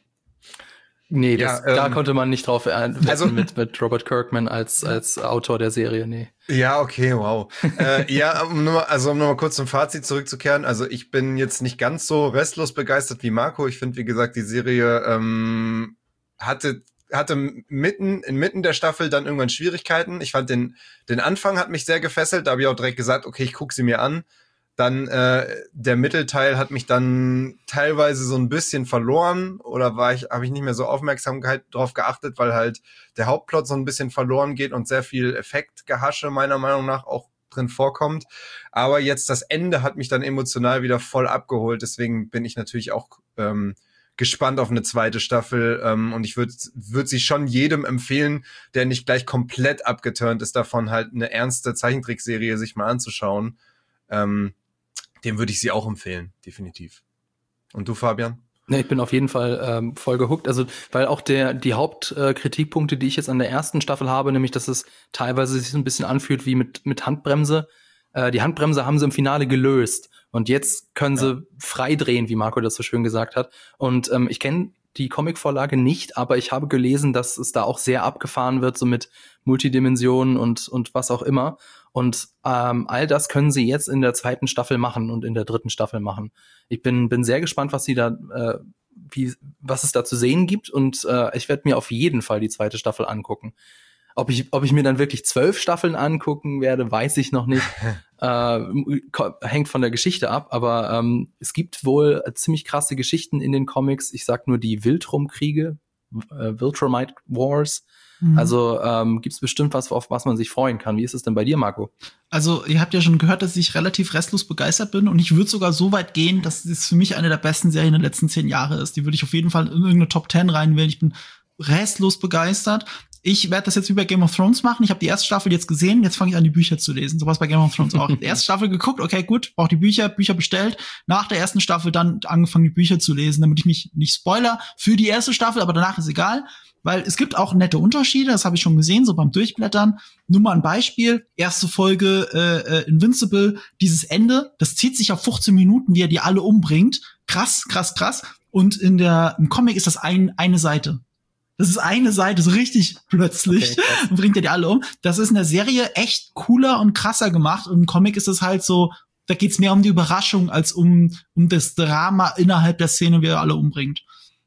Nee, das, ja, ähm, da konnte man nicht drauf wetten also, mit, mit Robert Kirkman als, als Autor der Serie, nee. Ja, okay, wow. äh, ja, um nur mal, also um nochmal kurz zum Fazit zurückzukehren, also ich bin jetzt nicht ganz so restlos begeistert wie Marco. Ich finde, wie gesagt, die Serie ähm, hatte hatte mitten inmitten der Staffel dann irgendwann Schwierigkeiten. Ich fand den den Anfang hat mich sehr gefesselt, da habe ich auch direkt gesagt, okay, ich gucke sie mir an. Dann äh, der Mittelteil hat mich dann teilweise so ein bisschen verloren oder war ich habe ich nicht mehr so Aufmerksamkeit drauf geachtet, weil halt der Hauptplot so ein bisschen verloren geht und sehr viel Effektgehasche meiner Meinung nach auch drin vorkommt. Aber jetzt das Ende hat mich dann emotional wieder voll abgeholt. Deswegen bin ich natürlich auch ähm, gespannt auf eine zweite Staffel ähm, und ich würde würd sie schon jedem empfehlen, der nicht gleich komplett abgeturnt ist davon, halt eine ernste Zeichentrickserie sich mal anzuschauen. Ähm, dem würde ich sie auch empfehlen, definitiv. Und du, Fabian? Ja, ich bin auf jeden Fall ähm, voll gehuckt. Also, weil auch der die Hauptkritikpunkte, äh, die ich jetzt an der ersten Staffel habe, nämlich, dass es teilweise sich so ein bisschen anfühlt wie mit mit Handbremse. Äh, die Handbremse haben sie im Finale gelöst. Und jetzt können ja. sie frei drehen, wie Marco das so schön gesagt hat. Und ähm, ich kenne die Comicvorlage nicht, aber ich habe gelesen, dass es da auch sehr abgefahren wird, so mit Multidimensionen und und was auch immer. Und ähm, all das können sie jetzt in der zweiten Staffel machen und in der dritten Staffel machen. Ich bin bin sehr gespannt, was sie da, äh, wie was es da zu sehen gibt. Und äh, ich werde mir auf jeden Fall die zweite Staffel angucken. Ob ich ob ich mir dann wirklich zwölf Staffeln angucken werde, weiß ich noch nicht. äh, hängt von der Geschichte ab. Aber ähm, es gibt wohl ziemlich krasse Geschichten in den Comics. Ich sag nur die Viltrum-Kriege, äh, Viltrumite Wars. Also ähm, gibt es bestimmt was, auf was man sich freuen kann. Wie ist es denn bei dir, Marco? Also ihr habt ja schon gehört, dass ich relativ restlos begeistert bin und ich würde sogar so weit gehen, dass es für mich eine der besten Serien der letzten zehn Jahre ist. Die würde ich auf jeden Fall in irgendeine Top Ten reinwählen. Ich bin restlos begeistert. Ich werde das jetzt wie bei Game of Thrones machen. Ich habe die erste Staffel jetzt gesehen, jetzt fange ich an, die Bücher zu lesen. So was bei Game of Thrones auch. Die erste Staffel geguckt, okay, gut, brauche die Bücher, Bücher bestellt. Nach der ersten Staffel dann angefangen, die Bücher zu lesen, damit ich mich nicht spoiler für die erste Staffel, aber danach ist egal. Weil es gibt auch nette Unterschiede, das habe ich schon gesehen, so beim Durchblättern. Nur mal ein Beispiel, erste Folge äh, Invincible, dieses Ende, das zieht sich auf fünfzehn Minuten, wie er die alle umbringt. Krass, krass, krass. Und in der im Comic ist das ein, eine Seite. Das ist eine Seite, so richtig plötzlich, okay, und bringt er die alle um. Das ist in der Serie echt cooler und krasser gemacht. Und im Comic ist es halt so, da geht's mehr um die Überraschung als um um das Drama innerhalb der Szene, wie er alle umbringt.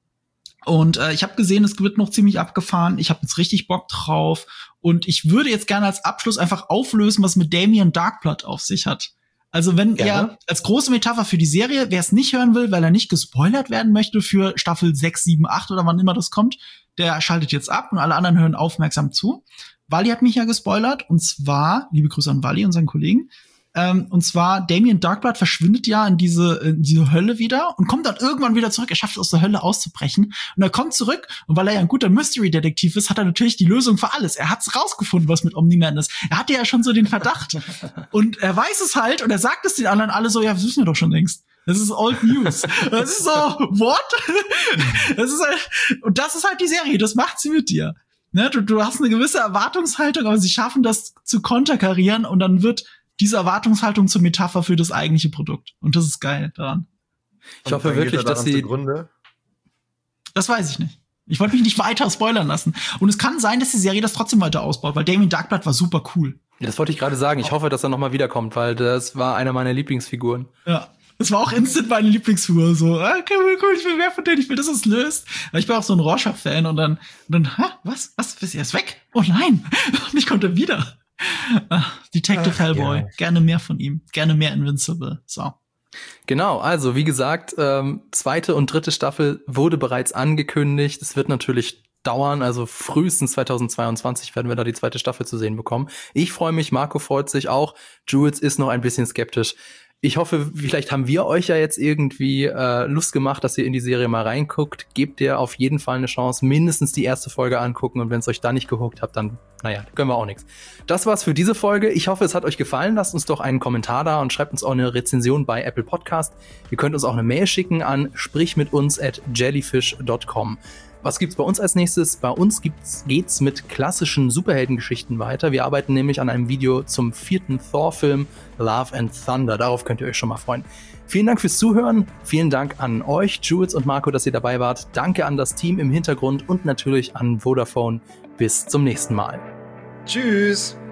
Und äh, ich habe gesehen, es wird noch ziemlich abgefahren. Ich habe jetzt richtig Bock drauf. Und ich würde jetzt gerne als Abschluss einfach auflösen, was mit Damien Darkblood auf sich hat. Also wenn ja. er als große Metapher für die Serie, wer es nicht hören will, weil er nicht gespoilert werden möchte für Staffel sechs, sieben, acht oder wann immer das kommt, der schaltet jetzt ab und alle anderen hören aufmerksam zu. Wally hat mich ja gespoilert. Und zwar, liebe Grüße an Wally und seinen Kollegen, Ähm, und zwar, Damien Darkblood verschwindet ja in diese, in diese Hölle wieder und kommt dann irgendwann wieder zurück. Er schafft es, aus der Hölle auszubrechen. Und er kommt zurück. Und weil er ja ein guter Mystery-Detektiv ist, hat er natürlich die Lösung für alles. Er hat's rausgefunden, was mit Omni-Man ist. Er hatte ja schon so den Verdacht. Und er weiß es halt und er sagt es den anderen alle so, ja, das wissen wir doch schon längst. Das ist Old News. Das ist so, what? Das ist halt, und das ist halt die Serie. Das macht sie mit dir. Ne? Du, du hast eine gewisse Erwartungshaltung, aber sie schaffen das zu konterkarieren und dann wird diese Erwartungshaltung zur Metapher für das eigentliche Produkt. Und das ist geil daran. Ich hoffe und wirklich, dass sie... Das weiß ich nicht. Ich wollte mich nicht weiter spoilern lassen. Und es kann sein, dass die Serie das trotzdem weiter ausbaut, weil Damien Darkblood war super cool. Ja, das wollte ich gerade sagen. Ich hoffe, dass er noch mal wiederkommt, weil das war einer meiner Lieblingsfiguren. Ja. Das war auch instant meine Lieblingsfigur. So, okay, cool, ich will mehr von denen, ich will, dass es löst. Aber ich bin auch so ein Rorschach-Fan und dann, und dann, hä, was, was, ist er ist weg? Oh nein, und ich kommt er wieder. Ach, Detective Ach, Hellboy, ja. Gerne mehr von ihm, gerne mehr Invincible. So. Genau, also wie gesagt, ähm, zweite und dritte Staffel wurde bereits angekündigt. Es wird natürlich dauern, also frühestens zweitausendzweiundzwanzig werden wir da die zweite Staffel zu sehen bekommen. Ich freue mich, Marco freut sich auch. Jules ist noch ein bisschen skeptisch. Ich hoffe, vielleicht haben wir euch ja jetzt irgendwie äh, Lust gemacht, dass ihr in die Serie mal reinguckt. Gebt ihr auf jeden Fall eine Chance, mindestens die erste Folge angucken. Und wenn es euch da nicht gehuckt habt, dann, naja, können wir auch nichts. Das war's für diese Folge. Ich hoffe, es hat euch gefallen. Lasst uns doch einen Kommentar da und schreibt uns auch eine Rezension bei Apple Podcast. Ihr könnt uns auch eine Mail schicken an sprichmituns at jellyfish dot com. Was gibt's bei uns als nächstes? Bei uns gibt's, geht's mit klassischen Superheldengeschichten weiter. Wir arbeiten nämlich an einem Video zum vierten Thor-Film Love and Thunder. Darauf könnt ihr euch schon mal freuen. Vielen Dank fürs Zuhören. Vielen Dank an euch, Jules und Marco, dass ihr dabei wart. Danke an das Team im Hintergrund und natürlich an Vodafone. Bis zum nächsten Mal. Tschüss.